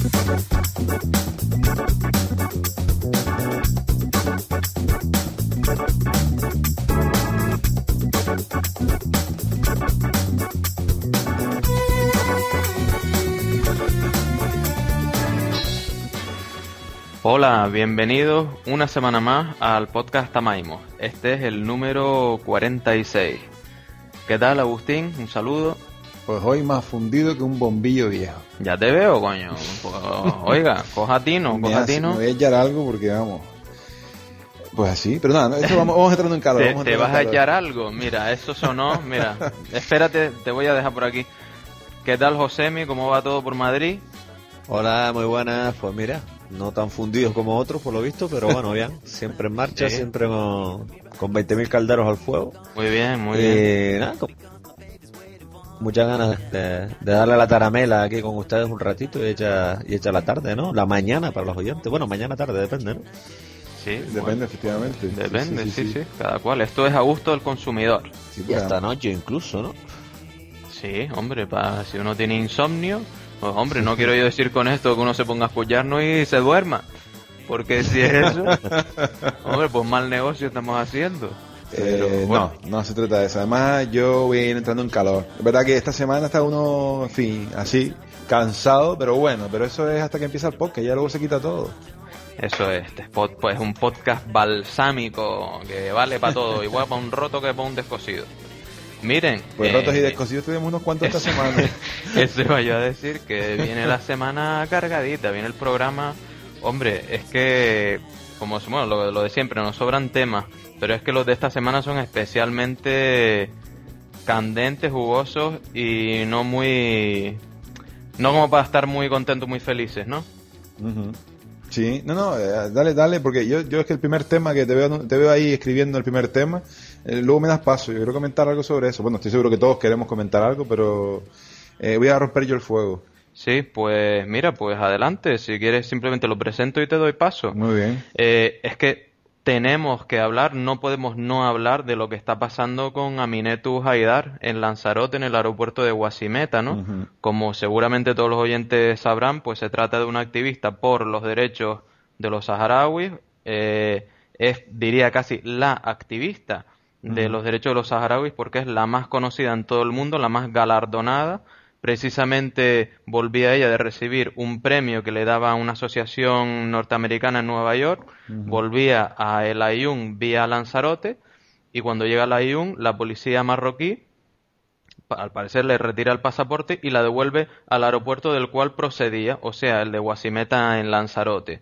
Hola, bienvenidos una semana más al podcast Tamaimo. Este es el número 46. ¿Qué tal, Agustín? Un saludo. Pues hoy más fundido que un bombillo viejo. Ya te veo, coño. Pues, oiga, coja tino. Me voy a echar algo porque vamos. Pues así, pero nada, eso vamos entrando en calor. ¿Te vas a echar algo? Mira, eso sonó. Mira, espérate, te voy a dejar por aquí. ¿Qué tal, Josemi? ¿Cómo va todo por Madrid? Hola, muy buenas. Pues mira, no tan fundidos como otros por lo visto, pero bueno, bien. Siempre en marcha, sí. Siempre con 20.000 calderos al fuego. Muy bien, muy bien. Nada, muchas ganas de darle la taramela aquí con ustedes un ratito y echa la tarde, ¿no? La mañana para los oyentes. Bueno, mañana tarde, depende, ¿no? Sí, depende, bueno, efectivamente. Depende, sí. Cada cual. Esto es a gusto del consumidor. Sí, y hasta noche incluso, ¿no? Sí, hombre, si uno tiene insomnio, pues hombre, no quiero yo decir con esto que uno se ponga a escucharnos y se duerma. Porque si es eso, hombre, pues mal negocio estamos haciendo. Pero, bueno. No se trata de eso. Además, yo voy a ir entrando en calor. Es verdad que esta semana está uno, en fin, así, cansado, pero bueno, pero eso es hasta que empieza el podcast, ya luego se quita todo. Eso es, pues un podcast balsámico que vale para todo, igual para un roto que para un descosido. Miren, pues rotos y descosidos tenemos unos cuantos esta semana. Eso iba yo a decir, que viene la semana cargadita, viene el programa. Hombre, es que, como bueno, lo de siempre, nos sobran temas, pero es que los de esta semana son especialmente candentes, jugosos y no como para estar muy contentos, muy felices, ¿no? Uh-huh. Sí, dale, porque yo es que el primer tema que te veo ahí escribiendo el primer tema, luego me das paso, yo quiero comentar algo sobre eso. Bueno, estoy seguro que todos queremos comentar algo, pero voy a romper yo el fuego. Sí, pues mira, pues adelante, si quieres simplemente lo presento y te doy paso. Muy bien. Es que tenemos que hablar, no podemos no hablar de lo que está pasando con Aminetu Haidar en Lanzarote, en el aeropuerto de Guasimeta, ¿no? Uh-huh. Como seguramente todos los oyentes sabrán, pues se trata de una activista por los derechos de los saharauis, diría casi la activista de los derechos de los saharauis porque es la más conocida en todo el mundo, la más galardonada. Precisamente volvía ella de recibir un premio que le daba una asociación norteamericana en Nueva York, volvía a El Aaiún vía Lanzarote, y cuando llega a El Aaiún, la policía marroquí, al parecer, le retira el pasaporte y la devuelve al aeropuerto del cual procedía, o sea, el de Guasimeta en Lanzarote.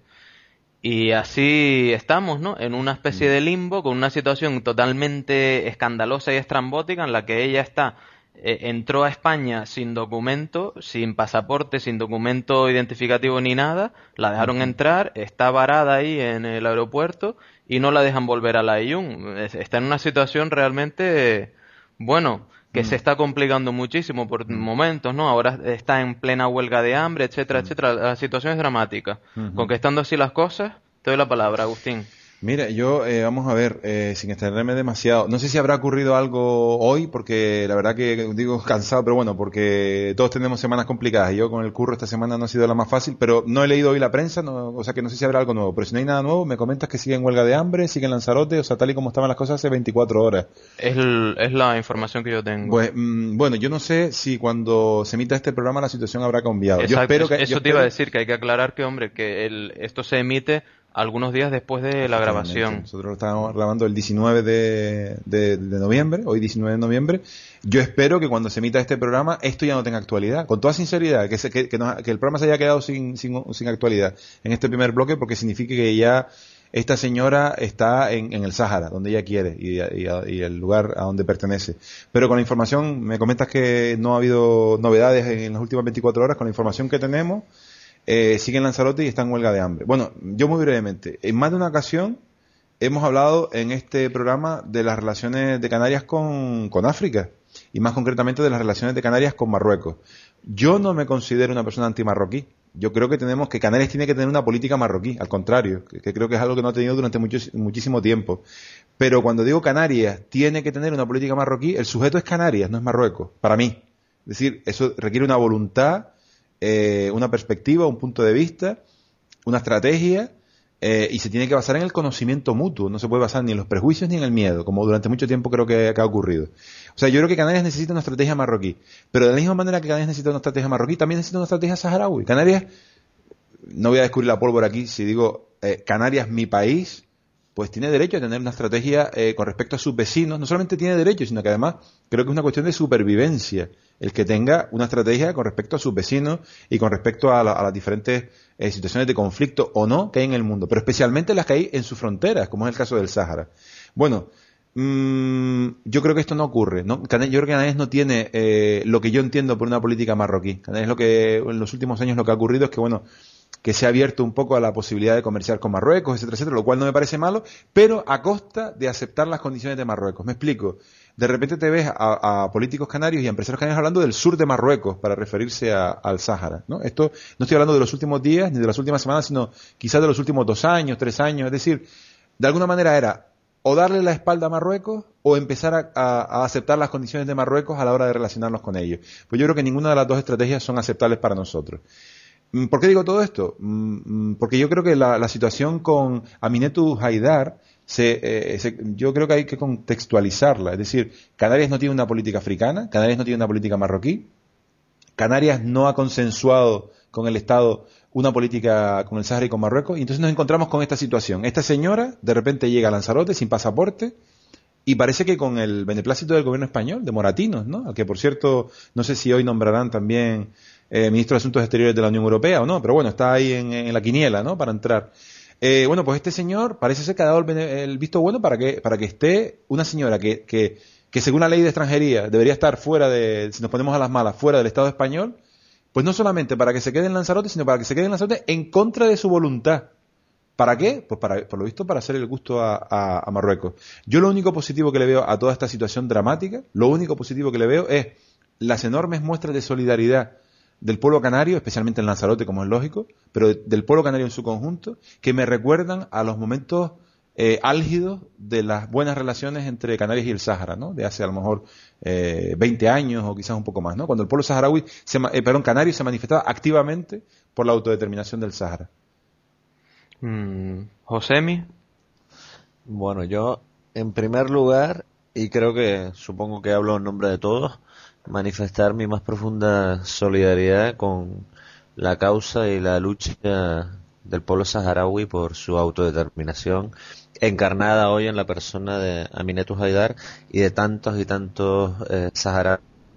Y así estamos, ¿no? En una especie de limbo, con una situación totalmente escandalosa y estrambótica en la que ella entró a España sin documento, sin pasaporte, sin documento identificativo ni nada, la dejaron entrar, está varada ahí en el aeropuerto y no la dejan volver a La Aaiún. Está en una situación realmente, bueno, que se está complicando muchísimo por momentos, ¿no? Ahora está en plena huelga de hambre, etcétera, etcétera. La situación es dramática. Con que estando así las cosas, te doy la palabra, Agustín. Mira, yo, vamos a ver, sin extenderme demasiado, no sé si habrá ocurrido algo hoy, porque la verdad que digo cansado, pero bueno, porque todos tenemos semanas complicadas, y yo con el curro esta semana no ha sido la más fácil, pero no he leído hoy la prensa, o sea que no sé si habrá algo nuevo, pero si no hay nada nuevo, me comentas que sigue en huelga de hambre, sigue en Lanzarote, o sea, tal y como estaban las cosas hace 24 horas. Es la información que yo tengo. Pues, bueno, yo no sé si cuando se emita este programa la situación habrá cambiado. Exacto, yo espero te iba a decir, que hay que aclarar que, hombre, que esto se emite algunos días después de la grabación. Nosotros lo estábamos grabando el 19 de noviembre, hoy 19 de noviembre. Yo espero que cuando se emita este programa esto ya no tenga actualidad. Con toda sinceridad, que el programa se haya quedado sin actualidad en este primer bloque, porque significa que ya esta señora está en el Sáhara, donde ella quiere, y el lugar a donde pertenece. Pero con la información, me comentas que no ha habido novedades en las últimas 24 horas, con la información que tenemos, sigue en Lanzarote y está en huelga de hambre. Bueno, yo muy brevemente, en más de una ocasión hemos hablado en este programa de las relaciones de Canarias con África, y más concretamente de las relaciones de Canarias con Marruecos. Yo no me considero una persona antimarroquí. Yo creo que Canarias tiene que tener una política marroquí, al contrario, que creo que es algo que no ha tenido durante muchísimo tiempo. Pero cuando digo Canarias tiene que tener una política marroquí, el sujeto es Canarias, no es Marruecos, para mí. Es decir, eso requiere una voluntad una perspectiva, un punto de vista, una estrategia, y se tiene que basar en el conocimiento mutuo, no se puede basar ni en los prejuicios ni en el miedo, como durante mucho tiempo creo que ha ocurrido. O sea, yo creo que Canarias necesita una estrategia marroquí, pero de la misma manera que Canarias necesita una estrategia marroquí, también necesita una estrategia saharaui. Canarias, no voy a descubrir la pólvora aquí si digo Canarias, mi país, pues tiene derecho a tener una estrategia con respecto a sus vecinos. No solamente tiene derecho, sino que además creo que es una cuestión de supervivencia el que tenga una estrategia con respecto a sus vecinos y con respecto a las diferentes situaciones de conflicto o no que hay en el mundo, pero especialmente las que hay en sus fronteras, como es el caso del Sáhara. Bueno, yo creo que esto no ocurre, ¿no? Yo creo que Canarias no tiene lo que yo entiendo por una política marroquí. Canarias lo que en los últimos años lo que ha ocurrido es que, bueno, que se ha abierto un poco a la posibilidad de comerciar con Marruecos, etcétera, etcétera, lo cual no me parece malo, pero a costa de aceptar las condiciones de Marruecos. Me explico. De repente te ves a políticos canarios y a empresarios canarios hablando del sur de Marruecos para referirse al Sáhara, ¿no? Esto no estoy hablando de los últimos días ni de las últimas semanas, sino quizás de los últimos 2 años, 3 años. Es decir, de alguna manera era o darle la espalda a Marruecos o empezar a aceptar las condiciones de Marruecos a la hora de relacionarnos con ellos. Pues yo creo que ninguna de las dos estrategias son aceptables para nosotros. ¿Por qué digo todo esto? Porque yo creo que la situación con Aminetu Haidar, yo creo que hay que contextualizarla. Es decir, Canarias no tiene una política africana, Canarias no tiene una política marroquí, Canarias no ha consensuado con el Estado una política con el Sáhara y con Marruecos, y entonces nos encontramos con esta situación. Esta señora de repente llega a Lanzarote sin pasaporte, y parece que con el beneplácito del gobierno español, de Moratinos, ¿no? Al que, por cierto, no sé si hoy nombrarán también ministro de Asuntos Exteriores de la Unión Europea o no, pero bueno, está ahí en la quiniela, ¿no? Para entrar. Bueno, pues este señor parece ser que ha dado el visto bueno para que esté una señora que según la ley de extranjería debería estar fuera si nos ponemos a las malas, fuera del Estado español, pues no solamente para que se quede en Lanzarote, sino para que se quede en Lanzarote en contra de su voluntad. ¿Para qué? Pues por lo visto para hacer el gusto a Marruecos. Yo lo único positivo que le veo a toda esta situación dramática, lo único positivo que le veo es las enormes muestras de solidaridad del pueblo canario, especialmente en Lanzarote, como es lógico, pero del pueblo canario en su conjunto, que me recuerdan a los momentos álgidos de las buenas relaciones entre Canarias y el Sáhara, ¿no? De hace a lo mejor 20 años o quizás un poco más, ¿no? Cuando el pueblo canario se manifestaba activamente por la autodeterminación del Sáhara. Josemi. Bueno, yo en primer lugar, y creo que supongo que hablo en nombre de todos, manifestar mi más profunda solidaridad con la causa y la lucha del pueblo saharaui por su autodeterminación, encarnada hoy en la persona de Aminetu Haidar y de tantos y tantos saharauis,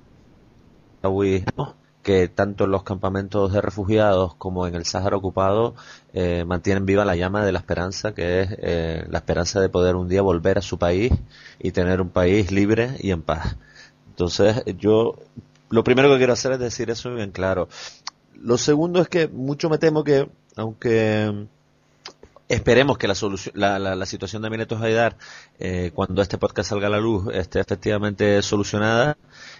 ¿no?, que tanto en los campamentos de refugiados como en el Sáhara ocupado mantienen viva la llama de la esperanza, que es la esperanza de poder un día volver a su país y tener un país libre y en paz. Entonces, yo lo primero que quiero hacer es decir eso bien claro. Lo segundo es que mucho me temo que, aunque esperemos que la situación de Aminetu Haidar, cuando este podcast salga a la luz, esté efectivamente solucionada,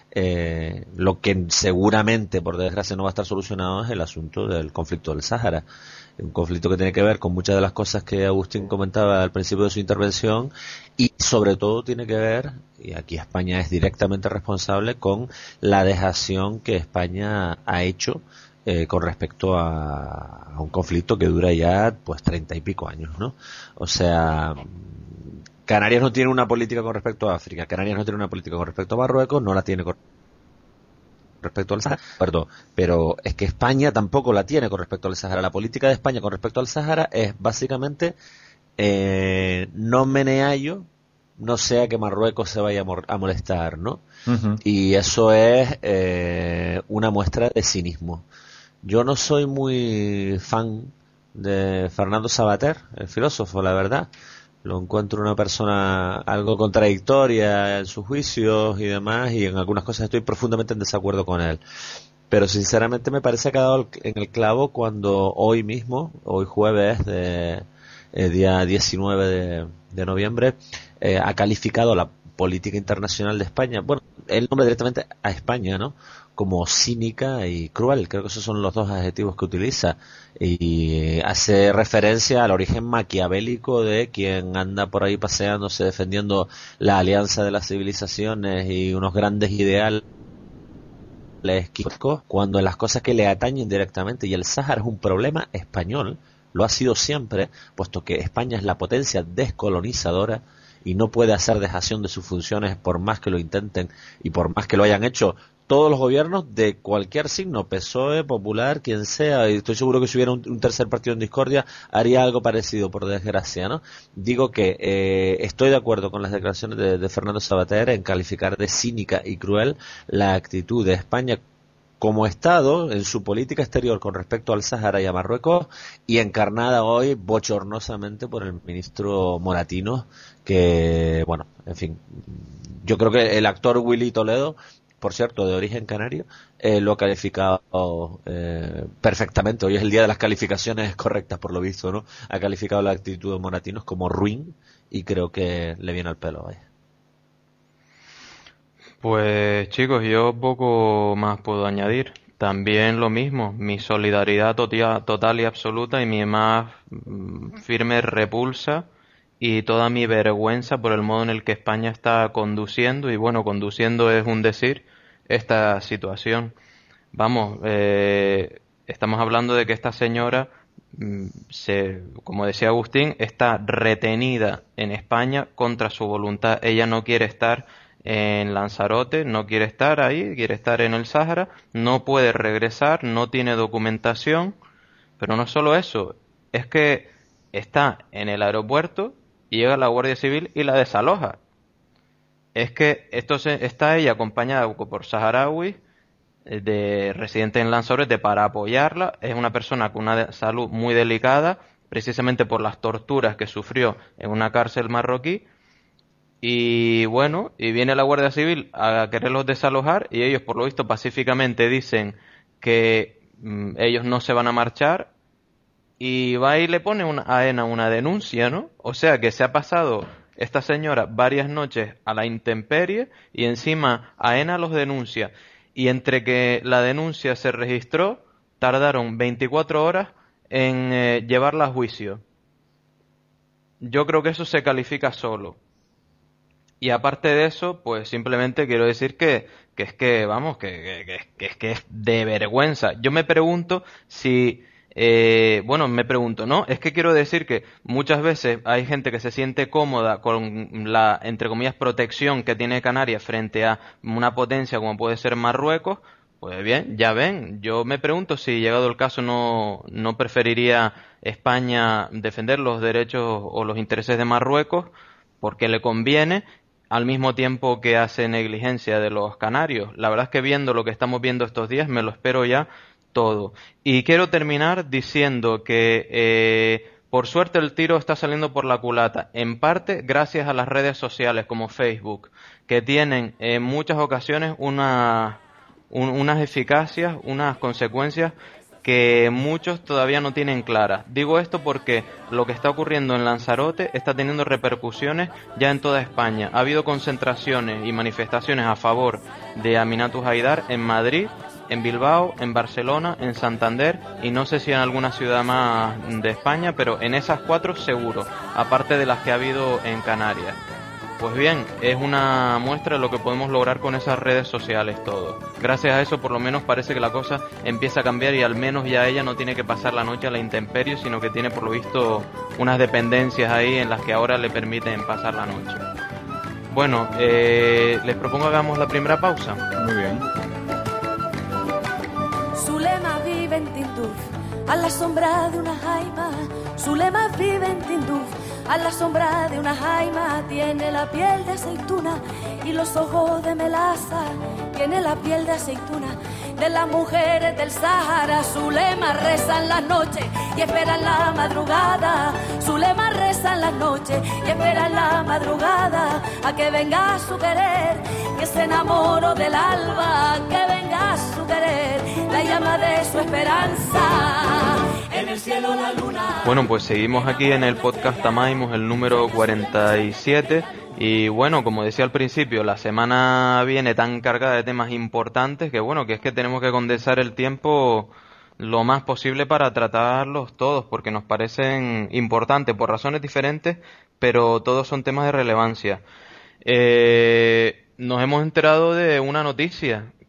lo que seguramente, por desgracia, no va a estar solucionado es el asunto del conflicto del Sáhara. Un conflicto que tiene que ver con muchas de las cosas que Agustín comentaba al principio de su intervención y sobre todo tiene que ver, y aquí España es directamente responsable, con la dejación que España ha hecho con respecto a un conflicto que dura ya pues 30 y pico años, ¿no? O sea, Canarias no tiene una política con respecto a África, Canarias no tiene una política con respecto a Marruecos, no la tiene con respecto al Sáhara, perdón, pero es que España tampoco la tiene con respecto al Sáhara. La política de España con respecto al Sáhara es básicamente no meneallo, no sea que Marruecos se vaya a molestar, ¿no? Uh-huh. Y eso es una muestra de cinismo. Yo no soy muy fan de Fernando Savater, el filósofo, la verdad. Lo encuentro una persona algo contradictoria en sus juicios y demás, y en algunas cosas estoy profundamente en desacuerdo con él. Pero sinceramente me parece que ha dado en el clavo cuando hoy mismo, hoy jueves, día 19 de noviembre, ha calificado la política internacional de España, bueno, él nombra directamente a España, ¿no?, como cínica y cruel. Creo que esos son los dos adjetivos que utiliza, y hace referencia al origen maquiavélico de quien anda por ahí paseándose defendiendo la alianza de las civilizaciones y unos grandes ideales esquizofrénico, cuando en las cosas que le atañen directamente, y el Sáhara es un problema español, lo ha sido siempre, puesto que España es la potencia descolonizadora y no puede hacer dejación de sus funciones por más que lo intenten y por más que lo hayan hecho todos los gobiernos de cualquier signo, PSOE, Popular, quien sea, y estoy seguro que si hubiera un tercer partido en discordia haría algo parecido, por desgracia, ¿no? Digo que estoy de acuerdo con las declaraciones de Fernando Savater en calificar de cínica y cruel la actitud de España como Estado en su política exterior con respecto al Sáhara y a Marruecos, y encarnada hoy bochornosamente por el ministro Moratinos, que, bueno, en fin, yo creo que el actor Willy Toledo, por cierto, de origen canario, lo ha calificado perfectamente. Hoy es el día de las calificaciones correctas, por lo visto, ¿no? Ha calificado la actitud de Moratinos como ruin, y creo que le viene al pelo, vaya. Pues chicos, yo poco más puedo añadir. También lo mismo, mi solidaridad total y absoluta y mi más firme repulsa y toda mi vergüenza por el modo en el que España está conduciendo, y bueno, conduciendo es un decir, esta situación. Vamos, estamos hablando de que esta señora, como decía Agustín, está retenida en España contra su voluntad. Ella no quiere estar en Lanzarote, no quiere estar ahí, quiere estar en el Sáhara, no puede regresar, no tiene documentación, pero no solo eso, es que está en el aeropuerto y llega la Guardia Civil y la desaloja. Es que está ella acompañada por saharauis de residentes en Lanzarote para apoyarla. Es una persona con una salud muy delicada, precisamente por las torturas que sufrió en una cárcel marroquí. Y bueno, y viene la Guardia Civil a quererlos desalojar, y ellos, por lo visto, pacíficamente dicen que ellos no se van a marchar, y va y le pone a AENA una denuncia, ¿no? O sea que se ha pasado esta señora varias noches a la intemperie, y encima AENA los denuncia. Y entre que la denuncia se registró, tardaron 24 horas en llevarla a juicio. Yo creo que eso se califica solo. Y aparte de eso, pues simplemente quiero decir que es que, vamos, que es de vergüenza. Yo me pregunto si, me pregunto, ¿no? Es que quiero decir que muchas veces hay gente que se siente cómoda con la, entre comillas, protección que tiene Canarias frente a una potencia como puede ser Marruecos. Pues bien, ya ven, yo me pregunto si llegado el caso no preferiría España defender los derechos o los intereses de Marruecos porque le conviene, al mismo tiempo que hace negligencia de los canarios. La verdad es que viendo lo que estamos viendo estos días me lo espero ya todo. Y quiero terminar diciendo que por suerte el tiro está saliendo por la culata, en parte gracias a las redes sociales como Facebook, que tienen en muchas ocasiones unas eficacias, unas consecuencias que muchos todavía no tienen claras. Digo esto porque lo que está ocurriendo en Lanzarote está teniendo repercusiones ya en toda España. Ha habido concentraciones y manifestaciones a favor de Aminatu Haidar en Madrid, en Bilbao, en Barcelona, en Santander y no sé si en alguna ciudad más de España, pero en esas 4 seguro, aparte de las que ha habido en Canarias. Pues bien, es una muestra de lo que podemos lograr con esas redes sociales todo. Gracias a eso por lo menos parece que la cosa empieza a cambiar y al menos ya ella no tiene que pasar la noche a la intemperie, sino que tiene por lo visto unas dependencias ahí en las que ahora le permiten pasar la noche. Bueno, les propongo que hagamos la primera pausa. Muy bien. Zulema vive en Tinduf, a la sombra de una jaima. Zulema vive en Tinduf, a la sombra de una jaima. Tiene la piel de aceituna y los ojos de melaza. Tiene la piel de aceituna de las mujeres del Sáhara. Zulema reza en las noches y espera en la madrugada. Zulema reza en las noches y espera en la madrugada a que venga su querer, que se enamoró del alba. Que venga su querer, la llama de su esperanza. En el cielo la luna. Bueno, pues seguimos aquí en el podcast Tamaimos, el número 47. Y bueno, como decía al principio, la semana viene tan cargada de temas importantes que bueno, que es que tenemos que condensar el tiempo lo más posible para tratarlos todos, porque nos parecen importantes por razones diferentes, pero todos son temas de relevancia. Nos hemos enterado de una noticia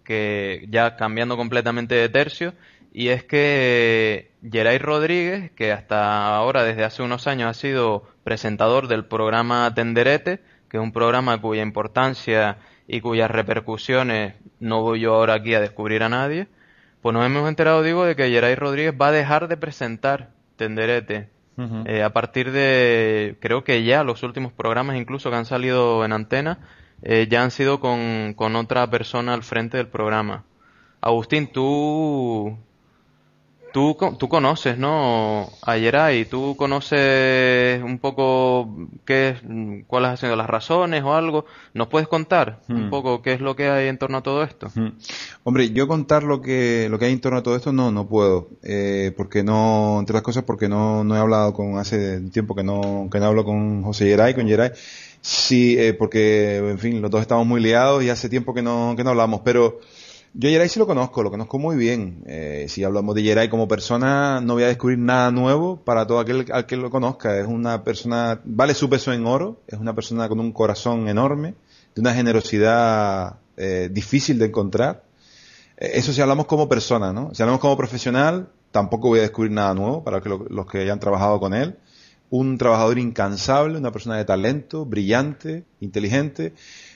que ya cambiando completamente de tercio, y es que Geray Rodríguez, que hasta ahora, desde hace unos años, ha sido presentador del programa Tenderete, que es un programa cuya importancia y cuyas repercusiones no voy yo ahora aquí a descubrir a nadie, pues nos hemos enterado, digo, de que Geray Rodríguez va a dejar de presentar Tenderete. A partir de, creo que ya los últimos programas incluso que han salido en antena, ya han sido con otra persona al frente del programa. Agustín, tú conoces, ¿no? A Geray, tú conoces un poco cuáles han sido las razones o algo. ¿Nos puedes contar un poco qué es lo que hay en torno a todo esto? Hombre, yo contar lo que hay en torno a todo esto no puedo, porque no, entre otras cosas, porque no he hablado hace tiempo que no hablo con José Geray, con Geray. Sí, porque, en fin, los dos estamos muy liados y hace tiempo que no hablamos, pero yo a Geray sí lo conozco muy bien. Si hablamos de Geray como persona, no voy a descubrir nada nuevo para todo aquel al que lo conozca. Es una persona, vale su peso en oro, es una persona con un corazón enorme, de una generosidad difícil de encontrar. Eso si hablamos como persona, ¿no? Si hablamos como profesional, tampoco voy a descubrir nada nuevo para los que hayan trabajado con él. Un trabajador incansable, una persona de talento, brillante, inteligente.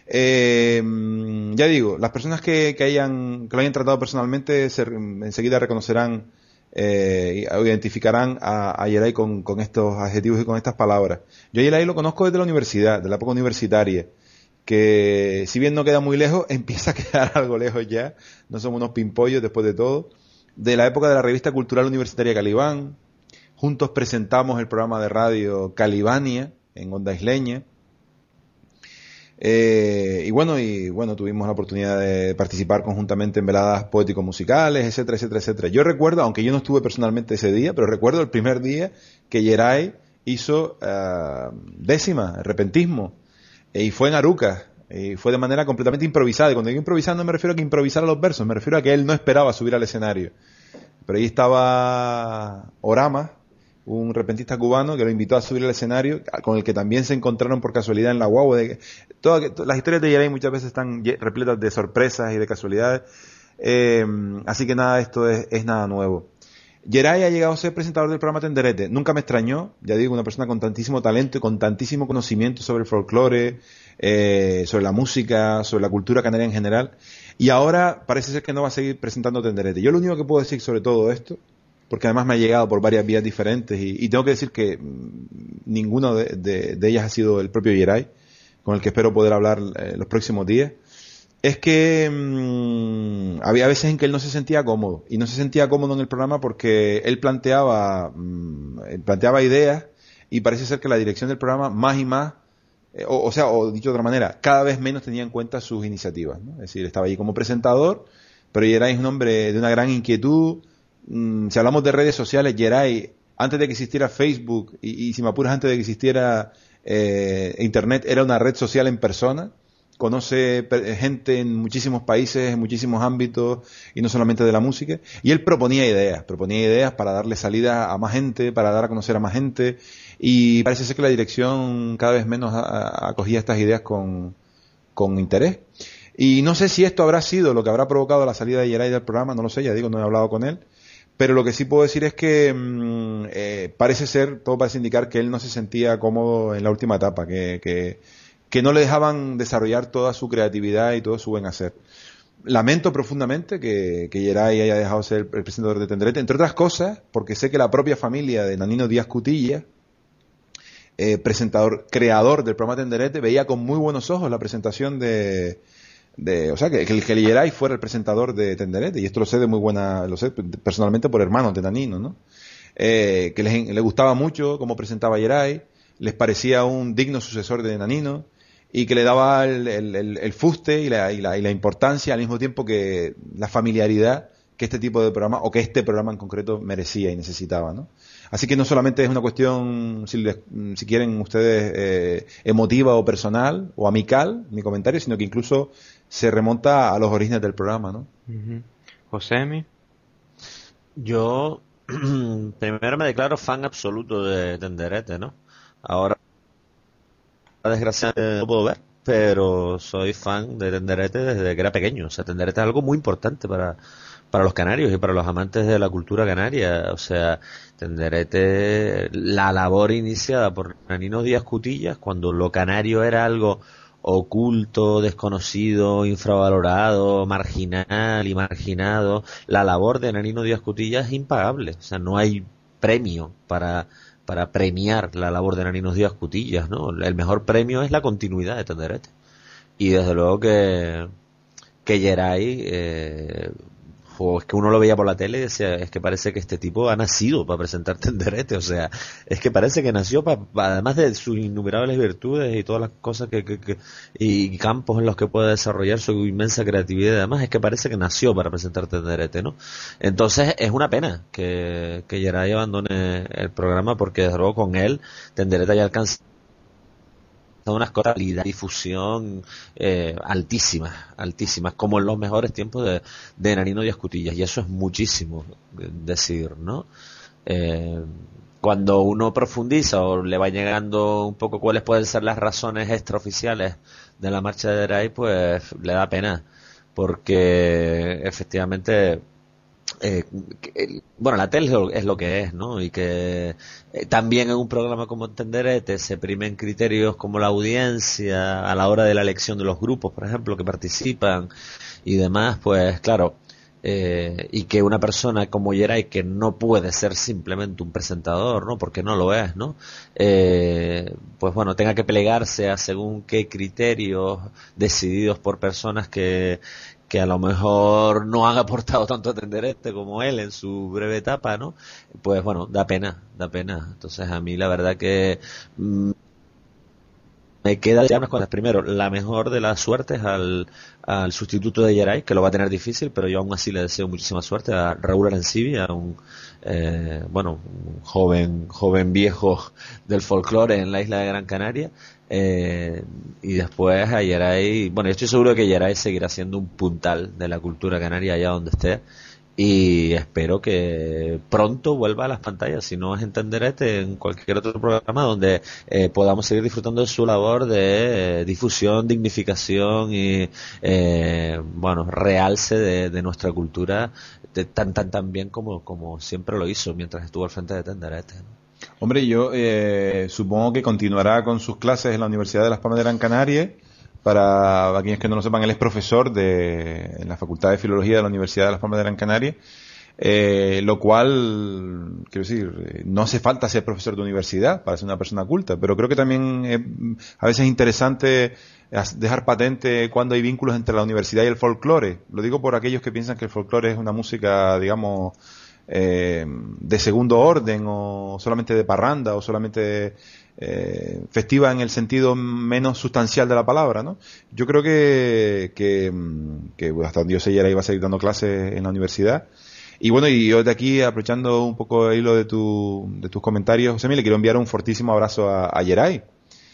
Ya digo, las personas que lo hayan tratado personalmente enseguida reconocerán o identificarán a Geray con estos adjetivos y con estas palabras. Yo a Geray lo conozco desde la universidad, de la época universitaria, que si bien no queda muy lejos, empieza a quedar algo lejos ya. No somos unos pimpollos después de todo. De la época de la revista cultural universitaria Calibán. Juntos presentamos el programa de radio Calibania en Onda Isleña. Y bueno, tuvimos la oportunidad de participar conjuntamente en veladas poético-musicales, etcétera, etcétera, etcétera. Yo recuerdo, aunque yo no estuve personalmente ese día, pero recuerdo el primer día que Geray hizo décima, repentismo, y fue en Arucas, y fue de manera completamente improvisada. Y cuando digo improvisar no me refiero a que improvisara los versos, me refiero a que él no esperaba subir al escenario. Pero ahí estaba Orama, un repentista cubano que lo invitó a subir al escenario, con el que también se encontraron por casualidad en la guagua. Todas las historias de Geray muchas veces están repletas de sorpresas y de casualidades, así que nada de esto es nada nuevo. Geray ha llegado a ser presentador del programa Tenderete. Nunca me extrañó, ya digo, una persona con tantísimo talento y con tantísimo conocimiento sobre el folclore, sobre la música, sobre la cultura canaria en general, y ahora parece ser que no va a seguir presentando Tenderete. Yo lo único que puedo decir sobre todo esto, porque además me ha llegado por varias vías diferentes y tengo que decir que ninguno de ellas ha sido el propio Geray, con el que espero poder hablar los próximos días, es que había veces en que él no se sentía cómodo, y no se sentía cómodo en el programa porque él planteaba ideas, y parece ser que la dirección del programa más y más, o dicho de otra manera, cada vez menos tenía en cuenta sus iniciativas, ¿no? Es decir, estaba allí como presentador, pero Geray es un hombre de una gran inquietud. Si hablamos de redes sociales, Geray, antes de que existiera Facebook y si me apuras antes de que existiera Internet, era una red social en persona. Conoce gente en muchísimos países, en muchísimos ámbitos, y no solamente de la música. Y él proponía ideas para darle salida a más gente, para dar a conocer a más gente. Y parece ser que la dirección cada vez menos acogía estas ideas con interés. Y no sé si esto habrá sido lo que habrá provocado la salida de Geray del programa, no lo sé, ya digo, no he hablado con él. Pero lo que sí puedo decir es que todo parece indicar que él no se sentía cómodo en la última etapa, que no le dejaban desarrollar toda su creatividad y todo su buen hacer. Lamento profundamente que Geray haya dejado de ser el presentador de Tenderete, entre otras cosas, porque sé que la propia familia de Nanino Díaz Cutilla, creador del programa Tenderete, veía con muy buenos ojos la presentación que Geray fuera el presentador de Tenderete, y esto lo sé personalmente por hermanos de Nanino, ¿no? Que le gustaba mucho cómo presentaba Geray, les parecía un digno sucesor de Nanino, y que le daba el fuste y la importancia, al mismo tiempo que la familiaridad que este tipo de programa, o que este programa en concreto, merecía y necesitaba, ¿no? Así que no solamente es una cuestión, si quieren ustedes, emotiva o personal o amical, mi comentario, sino que incluso se remonta a los orígenes del programa, ¿no? Josemi. Yo primero me declaro fan absoluto de Tenderete, ¿no? Ahora, desgraciadamente, no puedo ver, pero soy fan de Tenderete desde que era pequeño. O sea, Tenderete es algo muy importante para los canarios y para los amantes de la cultura canaria. O sea, Tenderete, la labor iniciada por Nanino Díaz Cutillas, cuando lo canario era algo oculto, desconocido, infravalorado, marginal y marginado, la labor de Nanino Díaz Cutillas es impagable. O sea, no hay premio para premiar la labor de Nanino Díaz Cutillas, ¿no? El mejor premio es la continuidad de Tenderete. Y desde luego que Geray, es que uno lo veía por la tele y decía, es que parece que este tipo ha nacido para presentar Tenderete. O sea, es que parece que nació además de sus innumerables virtudes y todas las cosas y campos en los que puede desarrollar su inmensa creatividad, además es que parece que nació para presentar Tenderete, ¿no? Entonces es una pena que Geray abandone el programa, porque desde luego con él Tenderete ya alcanza unas cotas de difusión altísimas, como en los mejores tiempos de Nanino Díaz Cutillas, y eso es muchísimo decir, ¿no? Cuando uno profundiza o le va llegando un poco cuáles pueden ser las razones extraoficiales de la marcha de Geray, pues le da pena, porque efectivamente bueno, la tele es lo que es, ¿no? Y que también en un programa como Tenderete se primen criterios como la audiencia a la hora de la elección de los grupos, por ejemplo, que participan y demás, pues claro, y que una persona como Geray, que no puede ser simplemente un presentador, ¿no? Porque no lo es, ¿no? Pues bueno, tenga que plegarse a según qué criterios decididos por personas que a lo mejor no han aportado tanto a Tenderete como él en su breve etapa, ¿no? Pues bueno, da pena. Entonces a mí la verdad que me queda ya unas cosas. Primero, la mejor de las suertes al sustituto de Geray, que lo va a tener difícil, pero yo aún así le deseo muchísima suerte a Raúl Arancibi, a un joven viejo del folclore en la isla de Gran Canaria. Y después a Geray, bueno, yo estoy seguro de que Geray seguirá siendo un puntal de la cultura canaria allá donde esté, y espero que pronto vuelva a las pantallas, si no es en Tenderete, en cualquier otro programa donde podamos seguir disfrutando de su labor de difusión, dignificación y realce de nuestra cultura tan bien como siempre lo hizo mientras estuvo al frente de Tenderete, ¿no? Hombre, yo supongo que continuará con sus clases en la Universidad de Las Palmas de Gran Canaria. Para aquellos que no lo sepan, él es profesor en la Facultad de Filología de la Universidad de Las Palmas de Gran Canaria, lo cual, quiero decir, no hace falta ser profesor de universidad para ser una persona culta, pero creo que también a veces es interesante dejar patente cuando hay vínculos entre la universidad y el folclore. Lo digo por aquellos que piensan que el folclore es una música, digamos, de segundo orden, o solamente de parranda, o solamente festiva en el sentido menos sustancial de la palabra, ¿no? Yo creo que hasta donde yo sé, Geray iba a seguir dando clases en la universidad. Y bueno, y yo de aquí, aprovechando un poco el hilo de tus comentarios, José, le quiero enviar un fortísimo abrazo a Geray,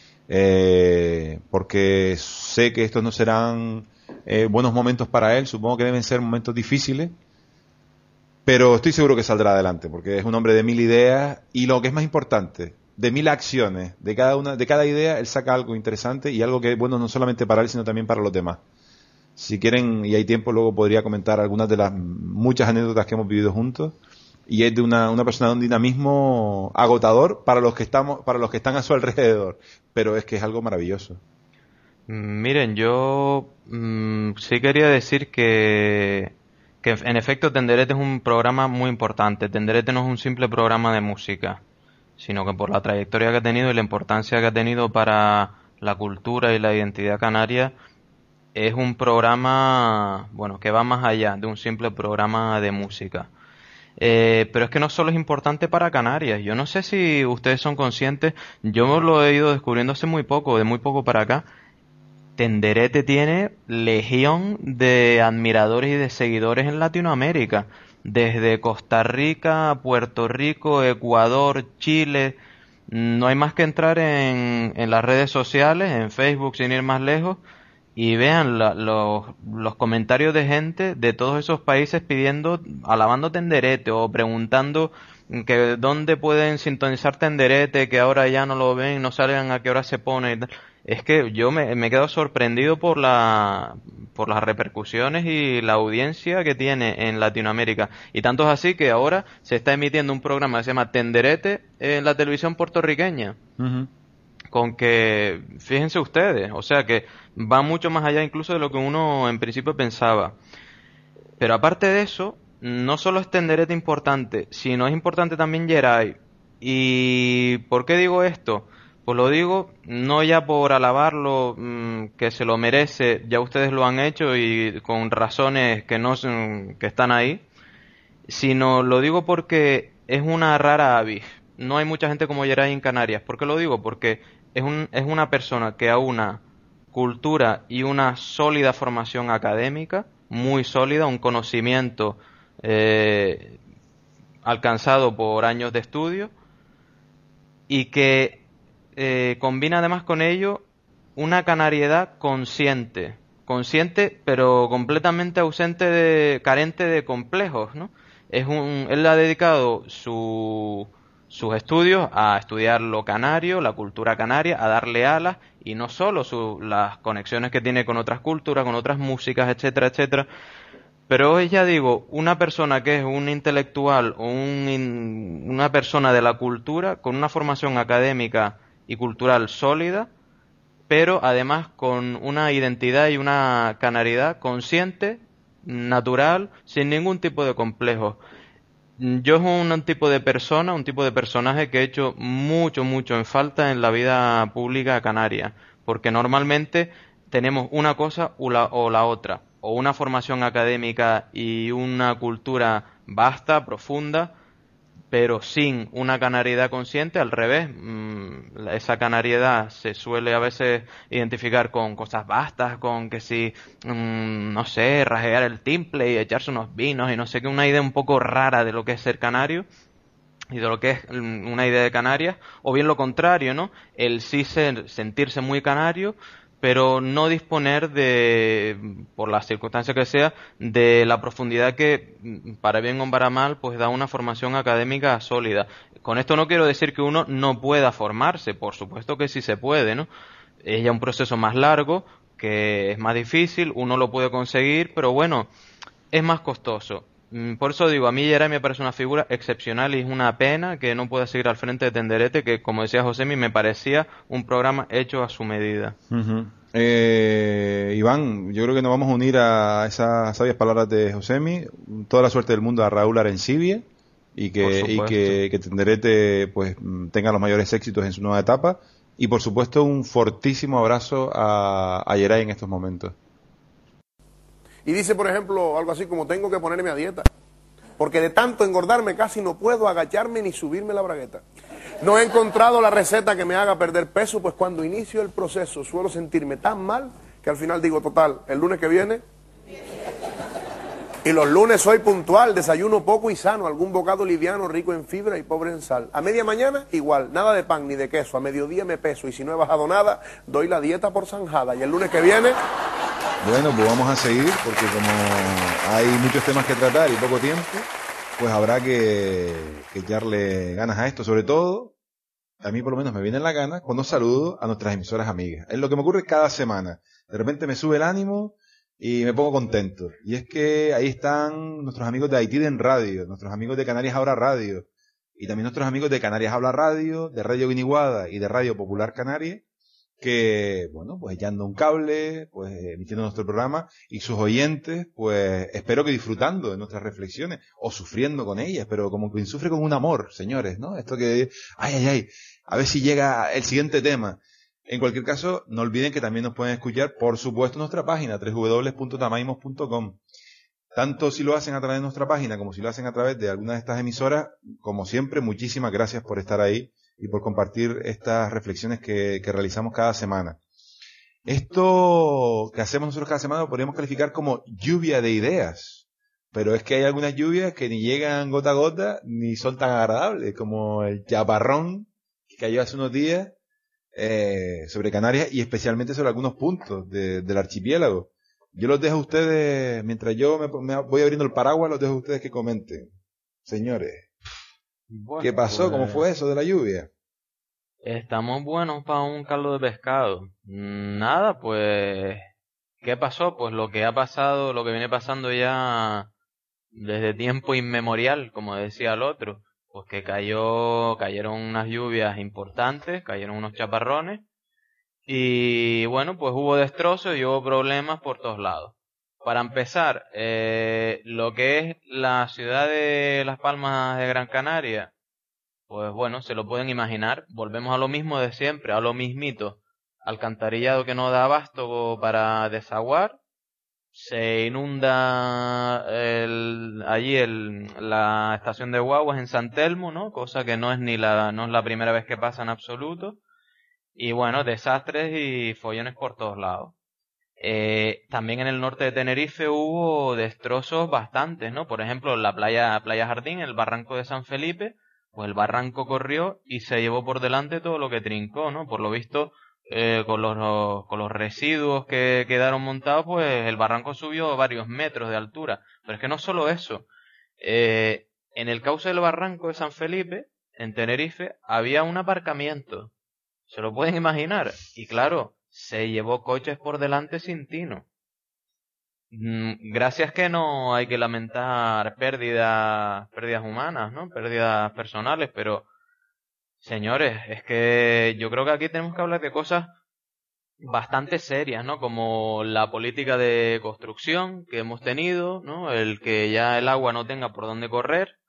porque sé que estos no serán buenos momentos para él, supongo que deben ser momentos difíciles, pero estoy seguro que saldrá adelante, porque es un hombre de 1000 ideas, y lo que es más importante, de 1000 acciones. De cada idea él saca algo interesante, y algo que es bueno no solamente para él, sino también para los demás. Si quieren, y hay tiempo, luego podría comentar algunas de las muchas anécdotas que hemos vivido juntos, y es de una persona de un dinamismo agotador para los que están a su alrededor, pero es que es algo maravilloso. Miren, yo sí quería decir que en efecto Tenderete es un programa muy importante. Tenderete no es un simple programa de música, sino que por la trayectoria que ha tenido y la importancia que ha tenido para la cultura y la identidad canaria, es un programa, bueno, que va más allá de un simple programa de música. Pero es que no solo es importante para Canarias. Yo no sé si ustedes son conscientes, yo lo he ido descubriendo hace muy poco, de muy poco para acá. Tenderete tiene legión de admiradores y de seguidores en Latinoamérica, desde Costa Rica, Puerto Rico, Ecuador, Chile. No hay más que entrar en las redes sociales, en Facebook sin ir más lejos, y vean los comentarios de gente de todos esos países alabando Tenderete, o preguntando que dónde pueden sintonizar Tenderete, que ahora ya no lo ven, no saben a qué hora se pone y tal. Es que yo me he quedado sorprendido por las repercusiones y la audiencia que tiene en Latinoamérica. Y tanto es así que ahora se está emitiendo un programa que se llama Tenderete en la televisión puertorriqueña. Ujú. Con que, fíjense ustedes, o sea que va mucho más allá incluso de lo que uno en principio pensaba. Pero aparte de eso, no solo es Tenderete importante, sino es importante también Geray. ¿Y por qué digo esto? Pues lo digo no ya por alabarlo, que se lo merece, ya ustedes lo han hecho y con razones que no son- que están ahí, sino lo digo porque es una rara avis. No hay mucha gente como Geray en Canarias. ¿Por qué lo digo? Porque es una persona que aúna cultura y una sólida formación académica, muy sólida, un conocimiento eh, alcanzado por años de estudio y que combina además con ello una canariedad consciente pero completamente carente de complejos, ¿no? Él ha dedicado sus estudios a estudiar lo canario, la cultura canaria, a darle alas y no solo las conexiones que tiene con otras culturas, con otras músicas, etcétera, etcétera. Pero hoy ya digo, una persona que es un intelectual o una persona de la cultura con una formación académica y cultural sólida, pero además con una identidad y una canaridad consciente, natural, sin ningún tipo de complejo. Yo es un tipo de persona, un tipo de personaje que he hecho mucho en falta en la vida pública canaria, porque normalmente tenemos una cosa o la otra, o una formación académica y una cultura vasta, profunda, pero sin una canariedad consciente, al revés. Esa canariedad se suele a veces identificar con cosas vastas, con que si, no sé, rasguear el timple y echarse unos vinos y no sé qué, una idea un poco rara de lo que es ser canario y de lo que es una idea de Canarias, o bien lo contrario, ¿no? El sí sentirse muy canario, pero no disponer por las circunstancias que sea, de la profundidad que, para bien o para mal, pues da una formación académica sólida. Con esto no quiero decir que uno no pueda formarse, por supuesto que sí se puede, ¿no? Es ya un proceso más largo, que es más difícil, uno lo puede conseguir, pero bueno, es más costoso. Por eso digo, a mí Geray me parece una figura excepcional y es una pena que no pueda seguir al frente de Tenderete, que como decía Josemi, me parecía un programa hecho a su medida. Ujú. Iván, yo creo que nos vamos a unir a esas sabias palabras de Josemi. Toda la suerte del mundo a Raúl Arencibia y que Tenderete pues tenga los mayores éxitos en su nueva etapa. Y por supuesto un fortísimo abrazo a Geray en estos momentos. Y dice, por ejemplo, algo así como: tengo que ponerme a dieta, porque de tanto engordarme casi no puedo agacharme ni subirme la bragueta. No he encontrado la receta que me haga perder peso, pues cuando inicio el proceso suelo sentirme tan mal que al final digo, total, el lunes que viene. Y los lunes soy puntual, desayuno poco y sano, algún bocado liviano, rico en fibra y pobre en sal. A media mañana, igual, nada de pan ni de queso. A mediodía me peso y si no he bajado nada, doy la dieta por zanjada. Y el lunes que viene... Bueno, pues vamos a seguir porque como hay muchos temas que tratar y poco tiempo, pues habrá que echarle ganas a esto. Sobre todo, a mí por lo menos me viene en la gana cuando saludo a nuestras emisoras amigas. Es lo que me ocurre cada semana. De repente me sube el ánimo y me pongo contento. Y es que ahí están nuestros amigos de Haití en Radio, nuestros amigos de Canarias Ahora Radio, y también nuestros amigos de Canarias Habla Radio, de Radio Guiniguada y de Radio Popular Canaria, que, bueno, pues echando un cable, pues emitiendo nuestro programa, y sus oyentes, pues espero que disfrutando de nuestras reflexiones, o sufriendo con ellas, pero como quien sufre con un amor, señores, ¿no? Esto que, ay, a ver si llega el siguiente tema. En cualquier caso, no olviden que también nos pueden escuchar, por supuesto, en nuestra página, www.tamaimos.com. Tanto si lo hacen a través de nuestra página, como si lo hacen a través de alguna de estas emisoras, como siempre, muchísimas gracias por estar ahí y por compartir estas reflexiones que realizamos cada semana. Esto que hacemos nosotros cada semana lo podríamos calificar como lluvia de ideas, pero es que hay algunas lluvias que ni llegan gota a gota ni son tan agradables, como el chaparrón que cayó hace unos días sobre Canarias y especialmente sobre algunos puntos del archipiélago. Yo los dejo a ustedes, mientras yo me voy abriendo el paraguas, los dejo a ustedes que comenten. Señores. Bueno, ¿Qué pasó? ¿Cómo fue eso de la lluvia? Estamos buenos para un caldo de pescado. Nada, pues, ¿qué pasó? Pues lo que ha pasado, lo que viene pasando ya desde tiempo inmemorial, como decía el otro, pues que cayeron unas lluvias importantes, cayeron unos chaparrones, y bueno, pues hubo destrozos y hubo problemas por todos lados. Para empezar, lo que es la ciudad de Las Palmas de Gran Canaria, pues bueno, se lo pueden imaginar. Volvemos a lo mismo de siempre, a lo mismito. Alcantarillado que no da abasto para desaguar. Se inunda la estación de guaguas en San Telmo, ¿no? Cosa que no es la primera vez que pasa en absoluto. Y bueno, desastres y follones por todos lados. También en el norte de Tenerife hubo destrozos bastantes, ¿no? Por ejemplo, en la Playa Jardín, el barranco de San Felipe, pues el barranco corrió y se llevó por delante todo lo que trincó, ¿no? Por lo visto, con los residuos que quedaron montados, pues el barranco subió varios metros de altura. Pero es que no solo eso. En el cauce del barranco de San Felipe, en Tenerife, había un aparcamiento. ¿Se lo pueden imaginar? Y claro, se llevó coches por delante sin tino. Gracias que no hay que lamentar pérdidas humanas, ¿no? Pérdidas personales, pero señores, es que yo creo que aquí tenemos que hablar de cosas bastante serias, ¿no? Como la política de construcción que hemos tenido, ¿no? El que ya el agua no tenga por dónde correr,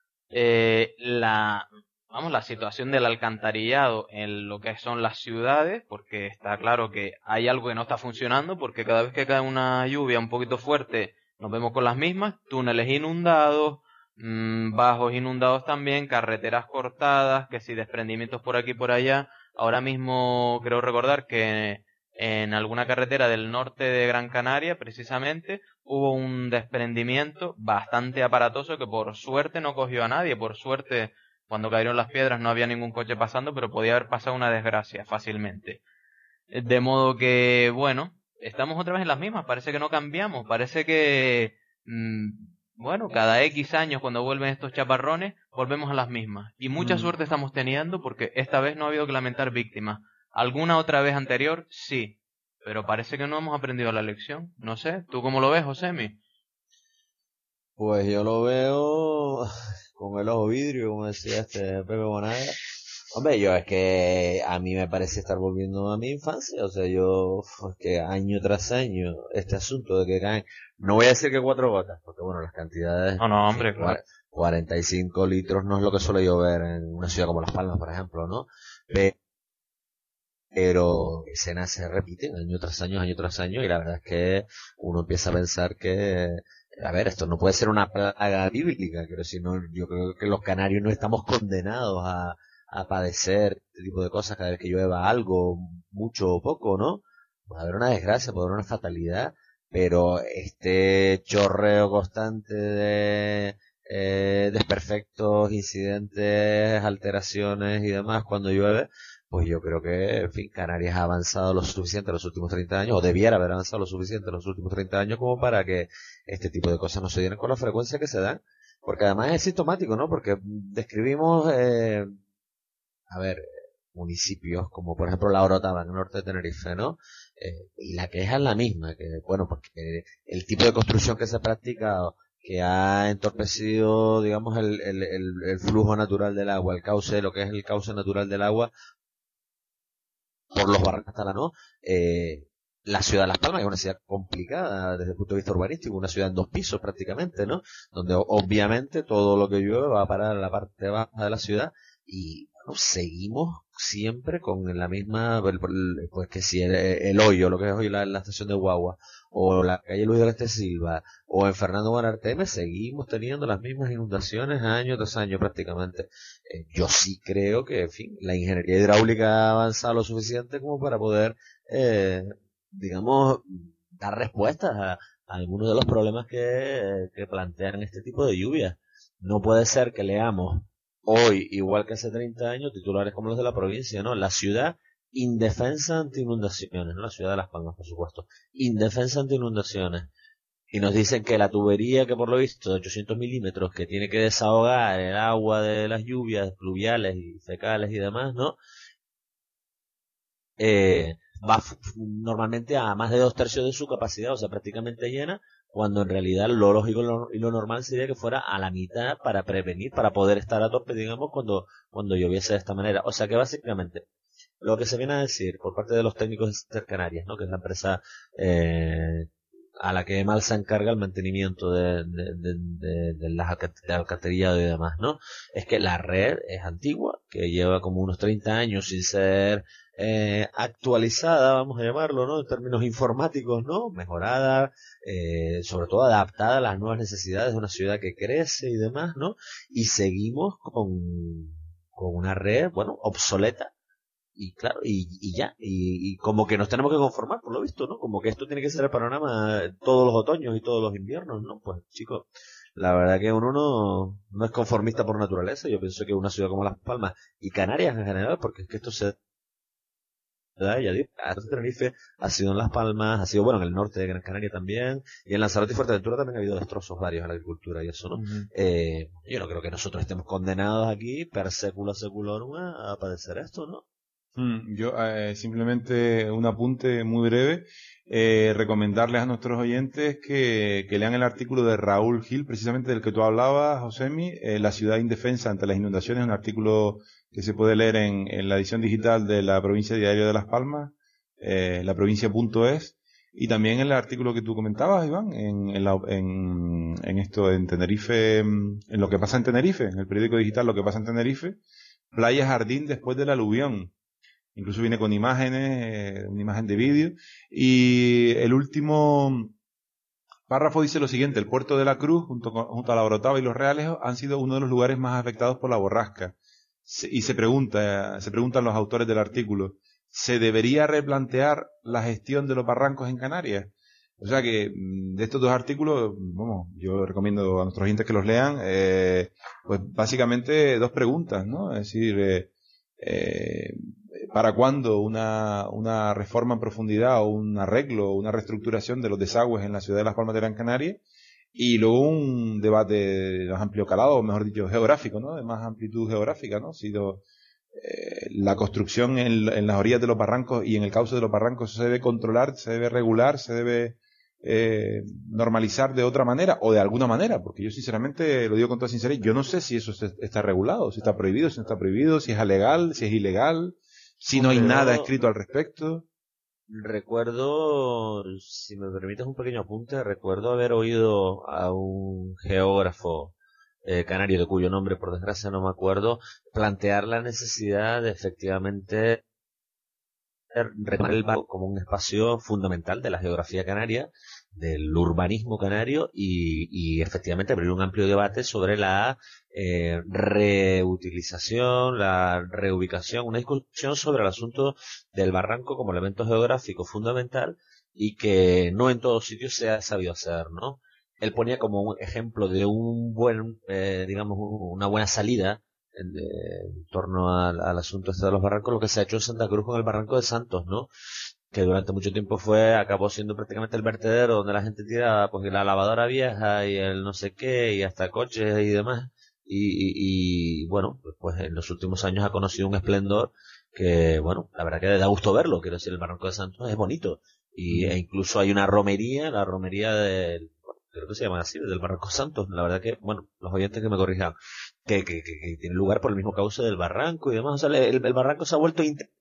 la situación del alcantarillado en lo que son las ciudades, porque está claro que hay algo que no está funcionando, porque cada vez que cae una lluvia un poquito fuerte nos vemos con las mismas, túneles inundados, bajos inundados también, carreteras cortadas, que si desprendimientos por aquí y por allá. Ahora mismo creo recordar que en alguna carretera del norte de Gran Canaria, precisamente, hubo un desprendimiento bastante aparatoso que por suerte no cogió a nadie, por suerte. Cuando cayeron las piedras no había ningún coche pasando, pero podía haber pasado una desgracia fácilmente. De modo que, bueno, estamos otra vez en las mismas. Parece que no cambiamos. Parece que, bueno, cada X años cuando vuelven estos chaparrones, volvemos a las mismas. Y mucha suerte estamos teniendo porque esta vez no ha habido que lamentar víctimas. ¿Alguna otra vez anterior? Sí. Pero parece que no hemos aprendido la lección. No sé, ¿tú cómo lo ves, Josemi? Pues yo lo veo con el ojo vidrio, como decía Pepe Bonaga. Hombre, es que a mí me parece estar volviendo a mi infancia. O sea, es que año tras año, este asunto de que caen, no voy a decir que 4 gotas, porque bueno, las cantidades, No, hombre, claro. 45 litros no es lo que suele llover en una ciudad como Las Palmas, por ejemplo, ¿no? Pero escenas se repiten año tras año, y la verdad es que uno empieza a pensar que, a ver, esto no puede ser una plaga bíblica, pero si no, yo creo que los canarios no estamos condenados a padecer este tipo de cosas cada vez que llueva algo, mucho o poco, ¿no? Puede haber una desgracia, puede haber una fatalidad, pero este chorreo constante de desperfectos, incidentes, alteraciones y demás cuando llueve, pues yo creo que, en fin, Canarias ha avanzado lo suficiente en los últimos 30 años, o debiera haber avanzado lo suficiente en los últimos 30 años como para que este tipo de cosas no se dieran con la frecuencia que se dan, porque además es sintomático, ¿no? Porque describimos, municipios como por ejemplo La Orotava, en el norte de Tenerife, ¿no? Y la queja es la misma, que bueno, porque el tipo de construcción que se ha practicado, que ha entorpecido, digamos, el flujo natural del agua, el cauce, lo que es el cauce natural del agua, por los barrancos, ¿no? La ciudad de Las Palmas es una ciudad complicada desde el punto de vista urbanístico, una ciudad en 2 pisos prácticamente, ¿no? Donde obviamente todo lo que llueve va a parar a la parte baja de la ciudad y bueno, seguimos siempre con la misma, pues que si el hoyo, lo que es hoy la estación de guagua, o la calle Luis de Este Silva, o en Fernando Bonarteme, seguimos teniendo las mismas inundaciones año tras año prácticamente. Yo sí creo que, en fin, la ingeniería hidráulica ha avanzado lo suficiente como para poder, digamos, dar respuestas a algunos de los problemas que plantean este tipo de lluvias. No puede ser que leamos hoy, igual que hace 30 años, titulares como los de la provincia, ¿no? La ciudad indefensa ante inundaciones, ¿no? La ciudad de Las Palmas, por supuesto. Indefensa ante inundaciones. y nos dicen que la tubería que por lo visto de 800 milímetros que tiene que desahogar el agua de las lluvias pluviales y fecales y demás, ¿no? Va normalmente a más de 2/3 de su capacidad, o sea, prácticamente llena, cuando en realidad lo lógico y lo normal sería que fuera a la mitad para prevenir, para poder estar a tope, digamos, cuando lloviese de esta manera. O sea que básicamente lo que se viene a decir por parte de los técnicos de Ester Canarias, ¿no? Que es la empresa a la que Emalsa encarga el mantenimiento de alcantarillado y demás, ¿no? Es que la red es antigua, que lleva como unos 30 años sin ser actualizada, vamos a llamarlo, ¿no? En términos informáticos, ¿no? Mejorada, sobre todo adaptada a las nuevas necesidades de una ciudad que crece y demás, ¿no? Y seguimos con una red, bueno, obsoleta. Y claro, y ya, y como que nos tenemos que conformar, por lo visto, ¿no? Como que esto tiene que ser el panorama todos los otoños y todos los inviernos, ¿no? Pues chicos, la verdad que uno no es conformista por naturaleza. Yo pienso que una ciudad como Las Palmas y Canarias en general, porque es que esto se da, ya digo, Tenerife ha sido en Las Palmas, ha sido, bueno, en el norte de Gran Canaria también, y en Lanzarote y Fuerteventura también ha habido destrozos varios a la agricultura y eso, ¿no? Yo no creo que nosotros estemos condenados aquí, per secula seculorum, a padecer esto, ¿no? Yo simplemente un apunte muy breve, recomendarles a nuestros oyentes que lean el artículo de Raúl Gil, precisamente del que tú hablabas, Josemi, La ciudad indefensa ante las inundaciones, un artículo que se puede leer en la edición digital de la provincia Diario de Las Palmas, laprovincia.es, y también el artículo que tú comentabas, Iván, en esto, en Tenerife, en lo que pasa en Tenerife, en el periódico digital Lo que pasa en Tenerife, Playa Jardín después del aluvión. Incluso viene con imágenes, una imagen de vídeo. Y el último párrafo dice lo siguiente: el puerto de la Cruz, junto a la Orotava y los Reales, han sido uno de los lugares más afectados por la borrasca. Y se preguntan los autores del artículo, ¿se debería replantear la gestión de los barrancos en Canarias? O sea que de estos dos artículos, vamos, yo recomiendo a nuestros oyentes que los lean, pues básicamente dos preguntas, ¿no? Es decir, ¿para cuándo una reforma en profundidad o un arreglo o una reestructuración de los desagües en la ciudad de Las Palmas de Gran Canaria? Y luego un debate de más amplio calado, o mejor dicho, geográfico, ¿no? De más amplitud geográfica, ¿no? Si la construcción en las orillas de los barrancos y en el cauce de los barrancos se debe controlar, se debe regular, se debe normalizar de otra manera o de alguna manera, porque yo sinceramente lo digo con toda sinceridad, yo no sé si eso está regulado, si está prohibido, si no está prohibido, si es legal, si es ilegal, si no hay nada escrito al respecto. Recuerdo, si me permites un pequeño apunte, recuerdo haber oído a un geógrafo canario, de cuyo nombre por desgracia no me acuerdo, plantear la necesidad de efectivamente reclamar el barco como un espacio fundamental de la geografía canaria, del urbanismo canario, y efectivamente abrir un amplio debate sobre la reutilización, la reubicación, una discusión sobre el asunto del barranco como elemento geográfico fundamental y que no en todos sitios se ha sabido hacer, ¿no? Él ponía como un ejemplo de un buen, digamos, una buena salida en torno al asunto este de los barrancos, lo que se ha hecho en Santa Cruz con el barranco de Santos, ¿no? Que durante mucho tiempo acabó siendo prácticamente el vertedero donde la gente tiraba pues la lavadora vieja y el no sé qué y hasta coches y demás, y bueno, pues en los últimos años ha conocido un esplendor que, bueno, la verdad que da gusto verlo. Quiero decir, el barranco de Santos es bonito, e incluso hay una romería, la romería del, creo que se llama así, del Barranco Santos. La verdad que, bueno, los oyentes que me corrijan, que tiene lugar por el mismo cauce del barranco y demás. O sea, el barranco se ha vuelto a integrar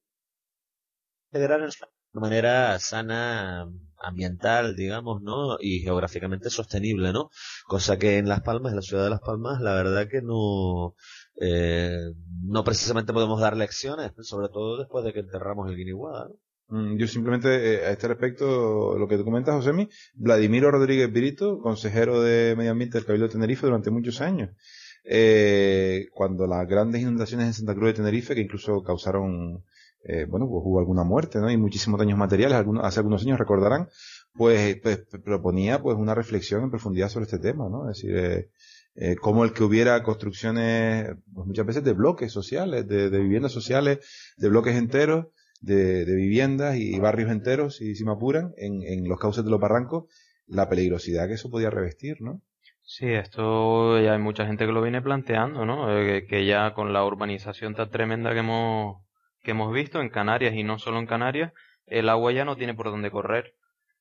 de manera sana, ambiental, digamos, ¿no? Y geográficamente sostenible, ¿no? Cosa que en Las Palmas, en la ciudad de Las Palmas, la verdad que no precisamente podemos dar lecciones, sobre todo después de que enterramos el Guiniguada, ¿no? Yo simplemente, a este respecto, lo que tú comentas, Josemi, Vladimiro Rodríguez Brito, consejero de Medio Ambiente del Cabildo de Tenerife durante muchos años, cuando las grandes inundaciones en Santa Cruz de Tenerife, que incluso causaron, bueno, pues hubo alguna muerte, ¿no? Y muchísimos daños materiales, hace algunos años recordarán, pues proponía pues una reflexión en profundidad sobre este tema, ¿no? Es decir, como el que hubiera construcciones, pues muchas veces de bloques sociales, de viviendas sociales, de bloques enteros, de viviendas y barrios enteros, si me apuran, en los cauces de los barrancos, la peligrosidad que eso podía revestir, ¿no? Sí, esto ya hay mucha gente que lo viene planteando, ¿no? Que ya con la urbanización tan tremenda que hemos visto en Canarias y no solo en Canarias, el agua ya no tiene por dónde correr.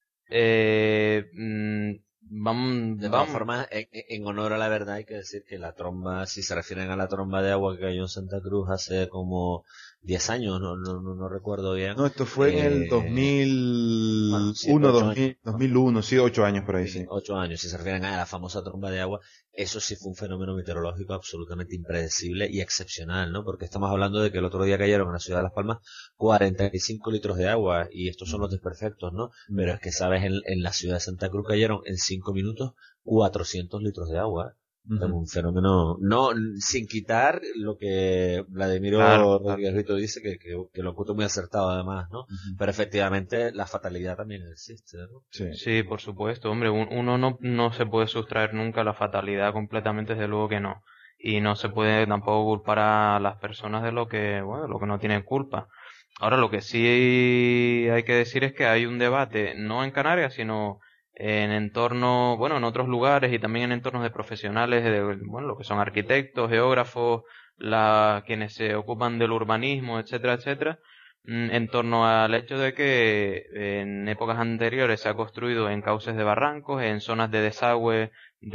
De todas formas, en honor a la verdad hay que decir que la tromba, si se refieren a la tromba de agua que cayó en Santa Cruz hace como 10 años, no recuerdo bien. No, esto fue en el 2001, sí, 2001, sí, 8 años por ahí, sí. 8 años, si se refieren a la famosa tromba de agua, eso sí fue un fenómeno meteorológico absolutamente impredecible y excepcional, ¿no? Porque estamos hablando de que el otro día cayeron en la ciudad de Las Palmas 45 litros de agua, y estos son los desperfectos, ¿no? Pero es que, ¿sabes? En la ciudad de Santa Cruz cayeron en 5 minutos 400 litros de agua. Un fenómeno, no, sin quitar lo que Vladimiro Rodríguez Rito dice, que lo encuentro muy acertado además, ¿no? Pero efectivamente la fatalidad también existe, ¿no? Sí, por supuesto, hombre, uno no se puede sustraer nunca a la fatalidad completamente, desde luego que no. Y no se puede tampoco culpar a las personas de lo que no tienen culpa. Ahora, lo que sí hay que decir es que hay un debate, no en Canarias, sino en entornos, en otros lugares y también en entornos de profesionales, lo que son arquitectos, geógrafos, quienes se ocupan del urbanismo, etcétera, etcétera, en torno al hecho de que en épocas anteriores se ha construido en cauces de barrancos, en zonas de desagüe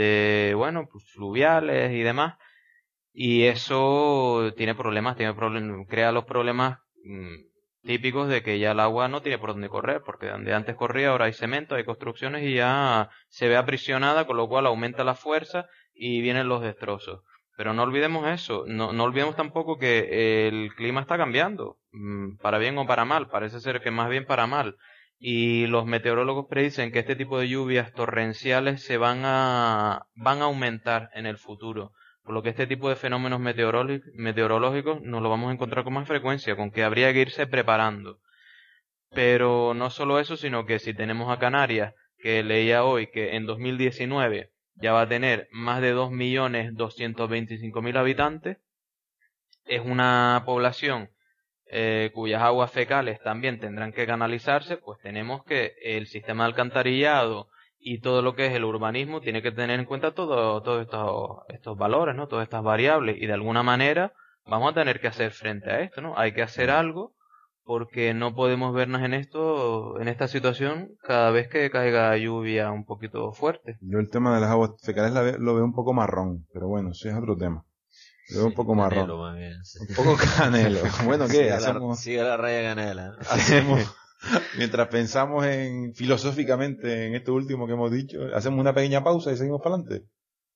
fluviales y demás, y eso crea los problemas típicos de que ya el agua no tiene por dónde correr, porque donde antes corría ahora hay cemento, hay construcciones y ya se ve aprisionada, con lo cual aumenta la fuerza y vienen los destrozos. Pero no olvidemos eso, no olvidemos tampoco que el clima está cambiando, para bien o para mal, parece ser que más bien para mal. Y los meteorólogos predicen que este tipo de lluvias torrenciales se van a aumentar en el futuro. Por lo que este tipo de fenómenos meteorológicos nos lo vamos a encontrar con más frecuencia, con que habría que irse preparando. Pero no solo eso, sino que si tenemos a Canarias, que leía hoy que en 2019 ya va a tener más de 2.225.000 habitantes, es una población cuyas aguas fecales también tendrán que canalizarse, pues tenemos que el sistema de alcantarillado y todo lo que es el urbanismo tiene que tener en cuenta todos estos valores, ¿no? Todas estas variables, y de alguna manera vamos a tener que hacer frente a esto, ¿no? Hay que hacer algo, porque no podemos vernos en esta situación cada vez que caiga lluvia un poquito fuerte. Yo el tema de las aguas fecales lo veo un poco marrón, pero bueno, ese es otro tema. Lo veo un poco marrón. Un poco canelo. Bueno, ¿qué? Sigue la raya canela, ¿no? Mientras pensamos filosóficamente en esto último que hemos dicho, hacemos una pequeña pausa y seguimos para adelante.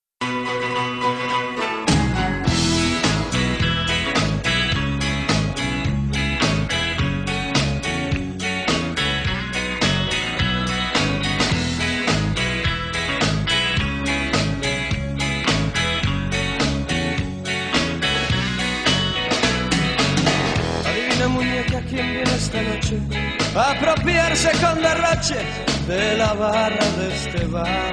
Adivina, muñeca, quién viene esta noche a apropiarse con derroche de la barra de este bar.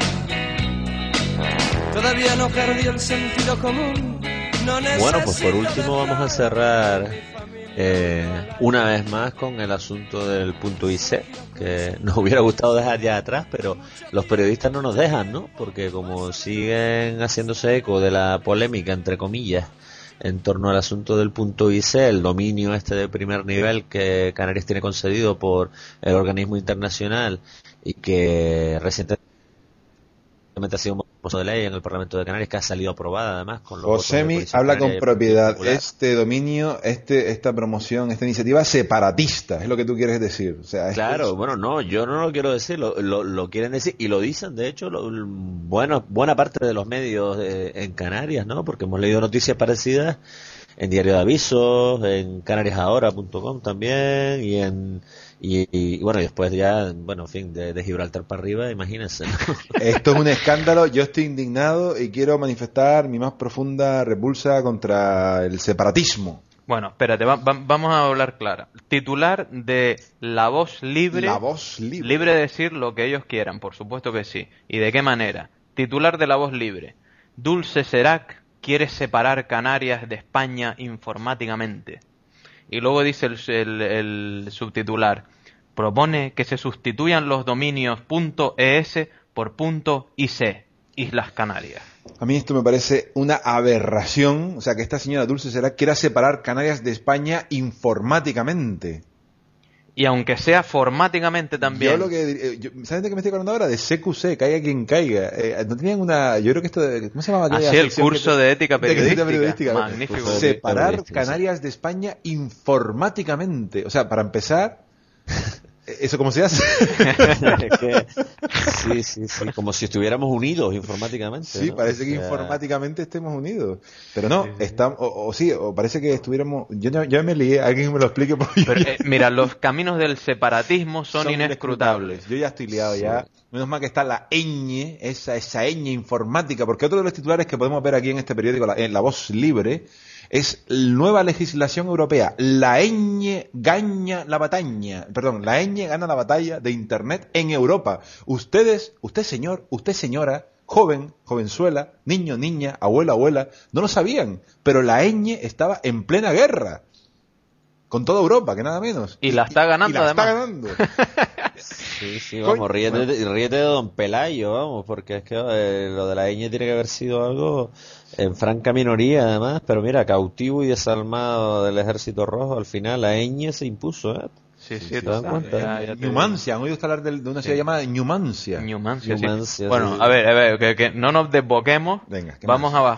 Todavía no perdió el sentido común. Bueno, pues por último vamos a cerrar una vez más con el asunto del punto IC, que nos hubiera gustado dejar ya atrás, pero los periodistas no nos dejan, ¿no? Porque como siguen haciéndose eco de la polémica, entre comillas, en torno al asunto del punto IC, el dominio de primer nivel que Canarias tiene concedido por el organismo internacional y que recientemente ha sido un proceso de ley en el Parlamento de Canarias, que ha salido aprobada además con los Josemi habla con propiedad. Este dominio, esta promoción, esta iniciativa separatista, es lo que tú quieres decir. O sea, claro, yo no lo quiero decir, lo quieren decir y lo dicen, de hecho, buena parte de los medios en Canarias, ¿no? Porque hemos leído noticias parecidas en Diario de Avisos, en canariasahora.com también, y bueno, y después ya, en fin, de Gibraltar para arriba, imagínense, ¿no? Esto es un escándalo, yo estoy indignado y quiero manifestar mi más profunda repulsa contra el separatismo. Bueno, espérate, vamos a hablar clara. Titular de La Voz Libre. La Voz Libre. Libre de decir lo que ellos quieran, por supuesto que sí. ¿Y de qué manera? Titular de La Voz Libre. Dulce Serac quiere separar Canarias de España informáticamente. Y luego dice el subtitular: propone que se sustituyan los dominios .es por punto IC, Islas Canarias. A mí esto me parece una aberración, o sea, que esta señora Dulce Será quiera separar Canarias de España informáticamente. Y aunque sea formáticamente también. Yo lo que... ¿Sabes de qué me estoy acordando ahora? De CQC, caiga quien caiga. No tenían una... Yo creo que esto... ¿Cómo se llamaba? Así el curso de ética periodística. Magnífico. Separar Canarias de España informáticamente. O sea, para empezar... ¿Eso cómo se hace? Sí, como si estuviéramos unidos informáticamente. Sí, ¿no? Parece que informáticamente estemos unidos. Pero no, estamos, o parece que estuviéramos... Yo me lié, alguien me lo explique. Pero, mira, los caminos del separatismo son inescrutables. Yo ya estoy liado ya. Menos mal que está la ñ, esa ñ informática, porque otro de los titulares que podemos ver aquí en este periódico, en La Voz Libre, es nueva legislación europea. La ñ gana la batalla de Internet en Europa. Usted señor, usted señora, joven, jovenzuela, niño, niña, abuela, abuela, no lo sabían, pero la ñ estaba en plena guerra con toda Europa, que nada menos. Y la está ganando, además. Está ganando. Sí, vamos, ríete de Don Pelayo, vamos, porque es que lo de la ñ tiene que haber sido algo en franca minoría, además, pero mira, cautivo y desalmado del Ejército Rojo, al final la ñ se impuso, ¿eh? Sí, ¿te das cuenta? Numancia, ¿han oído hablar de una ciudad llamada Numancia? Numancia, sí. Bueno, a ver, que no nos desboquemos. Venga, vamos a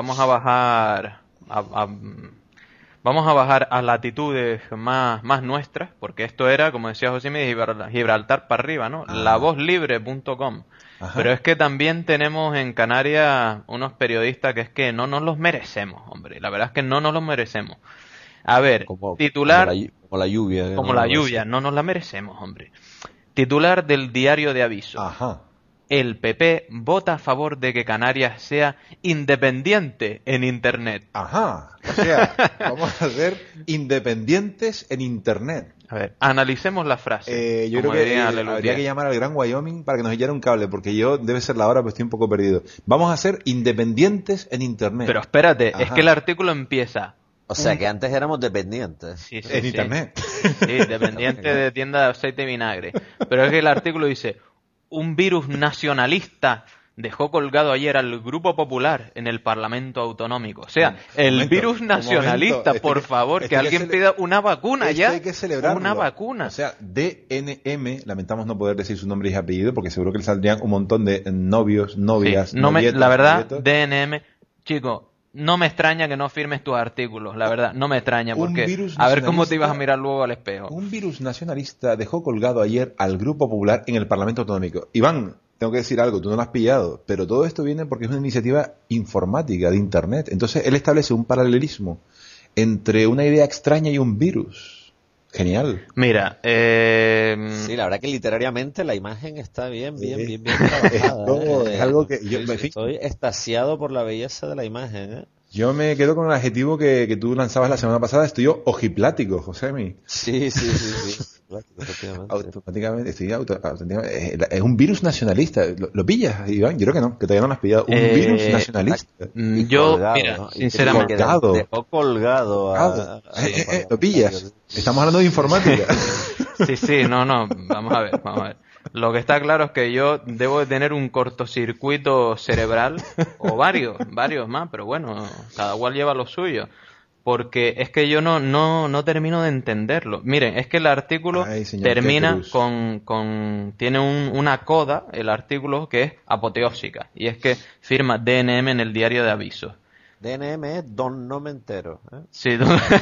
bajar a latitudes más nuestras, porque esto era, como decía José, Gibraltar para arriba, ¿no? lavozlibre.com. Pero es que también tenemos en Canarias unos periodistas que es que no nos los merecemos, hombre. La verdad es que no nos los merecemos. A ver, titular... Como la lluvia. Como la lluvia, no nos la merecemos, hombre. Titular del Diario de Aviso. Ajá. El PP vota a favor de que Canarias sea independiente en Internet. Ajá. O sea, vamos a ser independientes en Internet. A ver, analicemos la frase. Yo creo que habría que llamar al Gran Wyoming para que nos echara un cable, porque debe ser la hora, pero estoy un poco perdido. Vamos a ser independientes en Internet. Pero espérate, es que el artículo empieza... O sea, que antes éramos dependientes. Sí, en Internet. Sí, dependientes de tienda de aceite y vinagre. Pero es que el artículo dice... Un virus nacionalista dejó colgado ayer al Grupo Popular en el Parlamento Autonómico. O sea, virus nacionalista, por favor, que alguien pida una vacuna ya. Hay que celebrarlo. Una vacuna. O sea, DNM, lamentamos no poder decir su nombre y apellido, porque seguro que le saldrían un montón de novios, novias, sí, la verdad, DNM, chico, no me extraña que no firmes tus artículos, la verdad, no me extraña, porque a ver cómo te ibas a mirar luego al espejo. Un virus nacionalista dejó colgado ayer al Grupo Popular en el Parlamento Autonómico. Iván, tengo que decir algo, tú no lo has pillado, pero todo esto viene porque es una iniciativa informática de Internet. Entonces él establece un paralelismo entre una idea extraña y un virus. Genial. Mira, sí, la verdad que literariamente la imagen está bien trabajada. Es algo que yo estoy extasiado por la belleza de la imagen, ¿eh? Yo me quedo con el adjetivo que tú lanzabas la semana pasada. Estoy yo ojiplático, Josemi. Sí. Automáticamente, es un virus nacionalista. ¿Lo pillas, Iván? Yo creo que no, que todavía no lo has pillado. Un virus nacionalista. Yo, colgado, mira, ¿no? Sinceramente. Dejó colgado. ¿Lo pillas? Estamos hablando de informática. Sí, no, vamos a ver. Lo que está claro es que yo debo de tener un cortocircuito cerebral, o varios más, pero bueno, cada cual lleva lo suyo. Porque es que yo no termino de entenderlo. Miren, es que el artículo termina tiene una coda, el artículo, que es apoteósica. Y es que firma DNM en el Diario de Aviso. DNM es Don No Me Entero. Sí,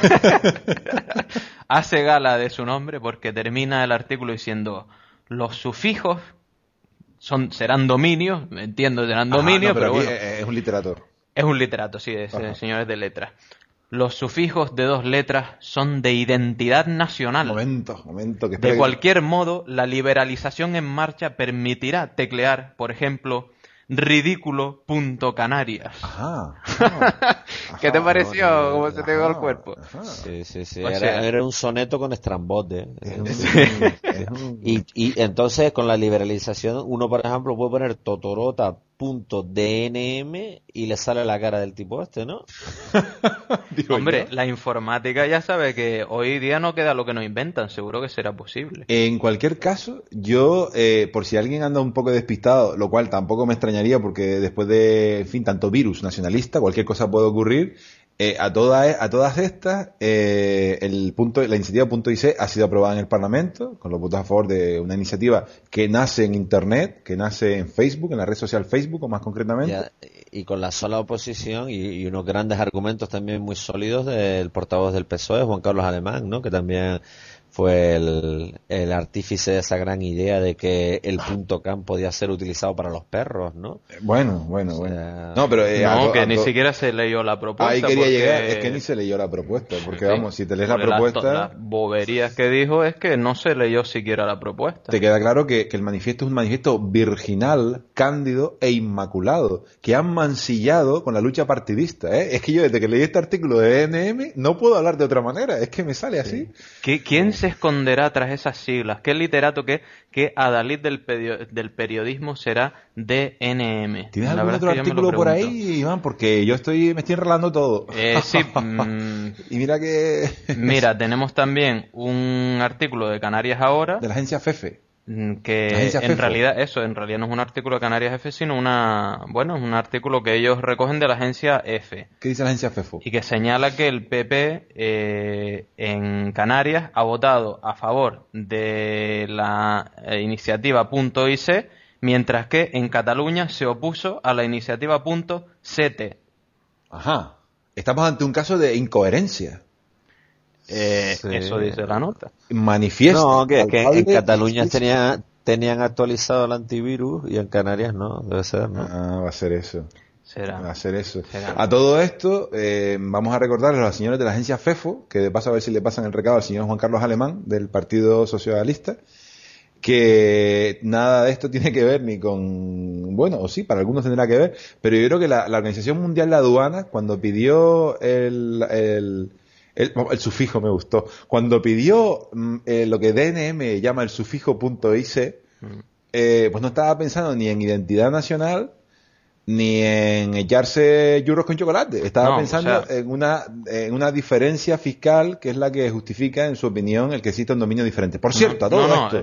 hace gala de su nombre porque termina el artículo diciendo... Los sufijos serán dominios, entiendo, serán dominios, pero bueno. Es un literator. Es un literato, sí, señores de letras. Los sufijos de 2 letras son de identidad nacional. Momento. De cualquier modo, la liberalización en marcha permitirá teclear, por ejemplo, ridículo.canarias. Ajá. ¿Qué te pareció? ¿Cómo se te dio el cuerpo? Sí. Era un soneto con estrambote. Y entonces con la liberalización uno, por ejemplo, puede poner Totorota .dnm y le sale la cara del tipo este, ¿no? Hombre, la informática ya sabe que hoy día no queda lo que nos inventan, seguro que será posible. En cualquier caso, yo, por si alguien anda un poco despistado, lo cual tampoco me extrañaría porque después de, en fin, tanto virus nacionalista, cualquier cosa puede ocurrir. A todas estas, la iniciativa .ic ha sido aprobada en el Parlamento, con los votos a favor de una iniciativa que nace en Internet, que nace en Facebook, en la red social Facebook, o más concretamente. Ya, y con la sola oposición y unos grandes argumentos también muy sólidos del portavoz del PSOE, Juan Carlos Alemán, ¿no? Que también fue el artífice de esa gran idea de que el .com podía ser utilizado para los perros, ¿no? Bueno. No, pero ni siquiera se leyó la propuesta. Ahí quería llegar, es que ni se leyó la propuesta, porque vamos, si te lees la propuesta... Las boberías que dijo es que no se leyó siquiera la propuesta. Te queda claro que el manifiesto es un manifiesto virginal, cándido e inmaculado, que han mancillado con la lucha partidista, ¿eh? Es que yo desde que leí este artículo de DNM no puedo hablar de otra manera, es que me sale así. ¿Quién se esconderá tras esas siglas? ¿Qué literato que adalid del periodismo será DNM? ¿Tienes algún otro artículo por ahí, Iván? Porque yo me estoy enrolando todo. Sí. Y mira, tenemos también un artículo de Canarias Ahora. De la agencia FEFE. Que en realidad no es un artículo de Canarias F, sino es un artículo que ellos recogen de la agencia F. ¿Qué dice la agencia FEFO? Y que señala que el PP en Canarias ha votado a favor de la iniciativa .ic, mientras que en Cataluña se opuso a la iniciativa .ct. Ajá. Estamos ante un caso de incoherencia. Sí. Eso dice la nota. Manifiesta. No, que en Cataluña tenían actualizado el antivirus y en Canarias no, debe ser, ¿no? Va a ser eso. Va a ser eso. A todo esto, vamos a recordarles a los señores de la agencia FEFO, que de paso a ver si le pasan el recado al señor Juan Carlos Alemán, del Partido Socialista, que nada de esto tiene que ver ni con... Bueno, o sí, para algunos tendrá que ver, pero yo creo que la Organización Mundial de Aduanas, cuando pidió el sufijo me gustó. Cuando pidió lo que DNM llama el sufijo .ic, pues no estaba pensando ni en identidad nacional ni en echarse churros con chocolate. Estaba pensando en una diferencia fiscal que es la que justifica, en su opinión, el que exista un dominio diferente. Por cierto, a todo esto...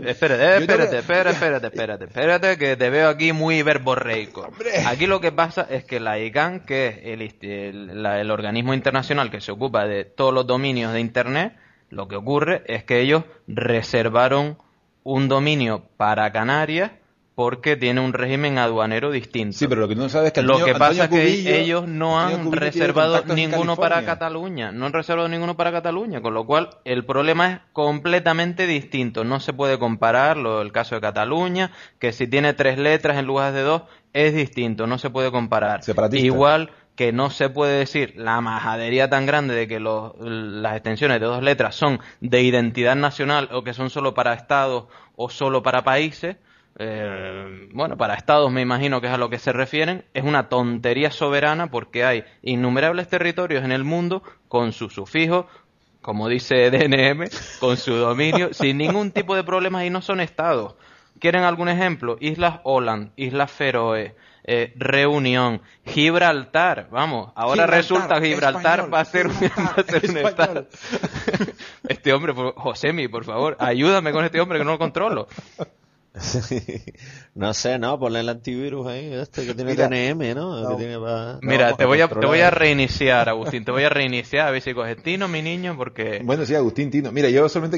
Espérate, que te veo aquí muy verborreico. Aquí lo que pasa es que la ICANN, que es el organismo internacional que se ocupa de todos los dominios de Internet, lo que ocurre es que ellos reservaron un dominio para Canarias porque tiene un régimen aduanero distinto. Sí, pero lo que no sabes es que pasa es que ellos no han reservado ninguno para Cataluña. No han reservado ninguno para Cataluña, con lo cual el problema es completamente distinto. No se puede comparar el caso de Cataluña, que si tiene 3 letras en lugar de 2, es distinto, no se puede comparar. Separatista. Igual que no se puede decir la majadería tan grande de que las extensiones de 2 letras son de identidad nacional o que son solo para estados o solo para países. Para estados me imagino que es a lo que se refieren. Es una tontería soberana porque hay innumerables territorios en el mundo con su sufijo, como dice DNM, con su dominio, sin ningún tipo de problemas, y no son estados. ¿Quieren algún ejemplo? Islas Åland, Islas Feroe, Reunión, Gibraltar, vamos, ahora resulta Gibraltar español, va a ser un estado. Este hombre, Josemi, por favor, ayúdame con este hombre que no lo controlo. No sé, no, ponle el antivirus ahí, que tiene DNM, ¿no? No. Que tiene te voy a reiniciar, Agustín, a ver si coges Tino, mi niño, porque... Bueno, sí, Agustín, Tino. Mira, yo solamente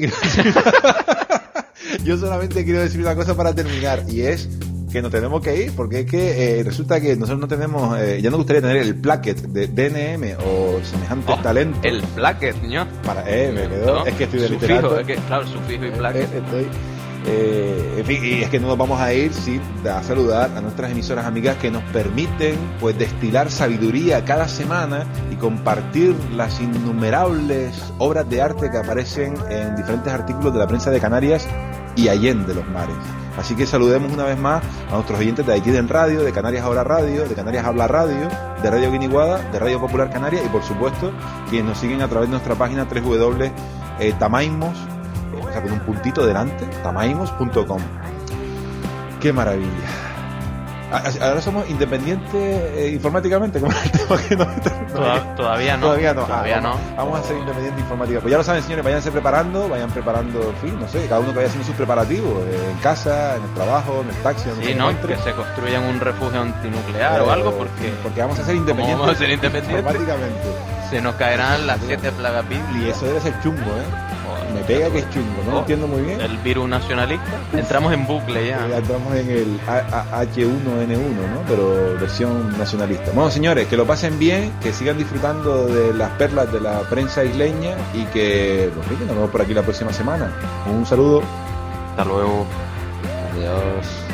quiero decir una cosa para terminar, y es que nos tenemos que ir, porque es que resulta que nosotros no tenemos, ya nos gustaría tener el placket de DNM o semejantes talentos. El placket, ¿no? Me quedó, es que estoy de literato. Es que, claro, sufijo y placket. En fin, y es que no nos vamos a ir sin saludar a nuestras emisoras amigas que nos permiten pues destilar sabiduría cada semana y compartir las innumerables obras de arte que aparecen en diferentes artículos de la prensa de Canarias y allende los mares. Así que saludemos una vez más a nuestros oyentes de Haití en Radio, de Canarias Ahora Radio, de Canarias Habla Radio, de Radio Guiniguada, de Radio Popular Canaria y por supuesto quienes nos siguen a través de nuestra página www.tamaimos, con un puntito delante, tamaimos.com. ¡Qué maravilla! Ahora somos independientes informáticamente, como el tema que Todavía no. Vamos a ser independientes informáticamente. Pues ya lo saben, señores, vayan preparando, en fin, no sé, cada uno que vaya haciendo sus preparativos, en casa, en el trabajo, en el taxi, donde que se construyan un refugio antinuclear o algo, porque vamos a ser independientes. Vamos a ser independientes informáticamente. Se nos caerán las 7 plagas bíblicas. Y eso debe ser chungo, Me pega que es chungo, no lo entiendo muy bien. El virus nacionalista. Entramos en bucle ya. Entramos en el H1N1, ¿no? Pero versión nacionalista. Bueno, señores, que lo pasen bien, que sigan disfrutando de las perlas de la prensa isleña y que nos vemos por aquí la próxima semana. Un saludo. Hasta luego. Adiós.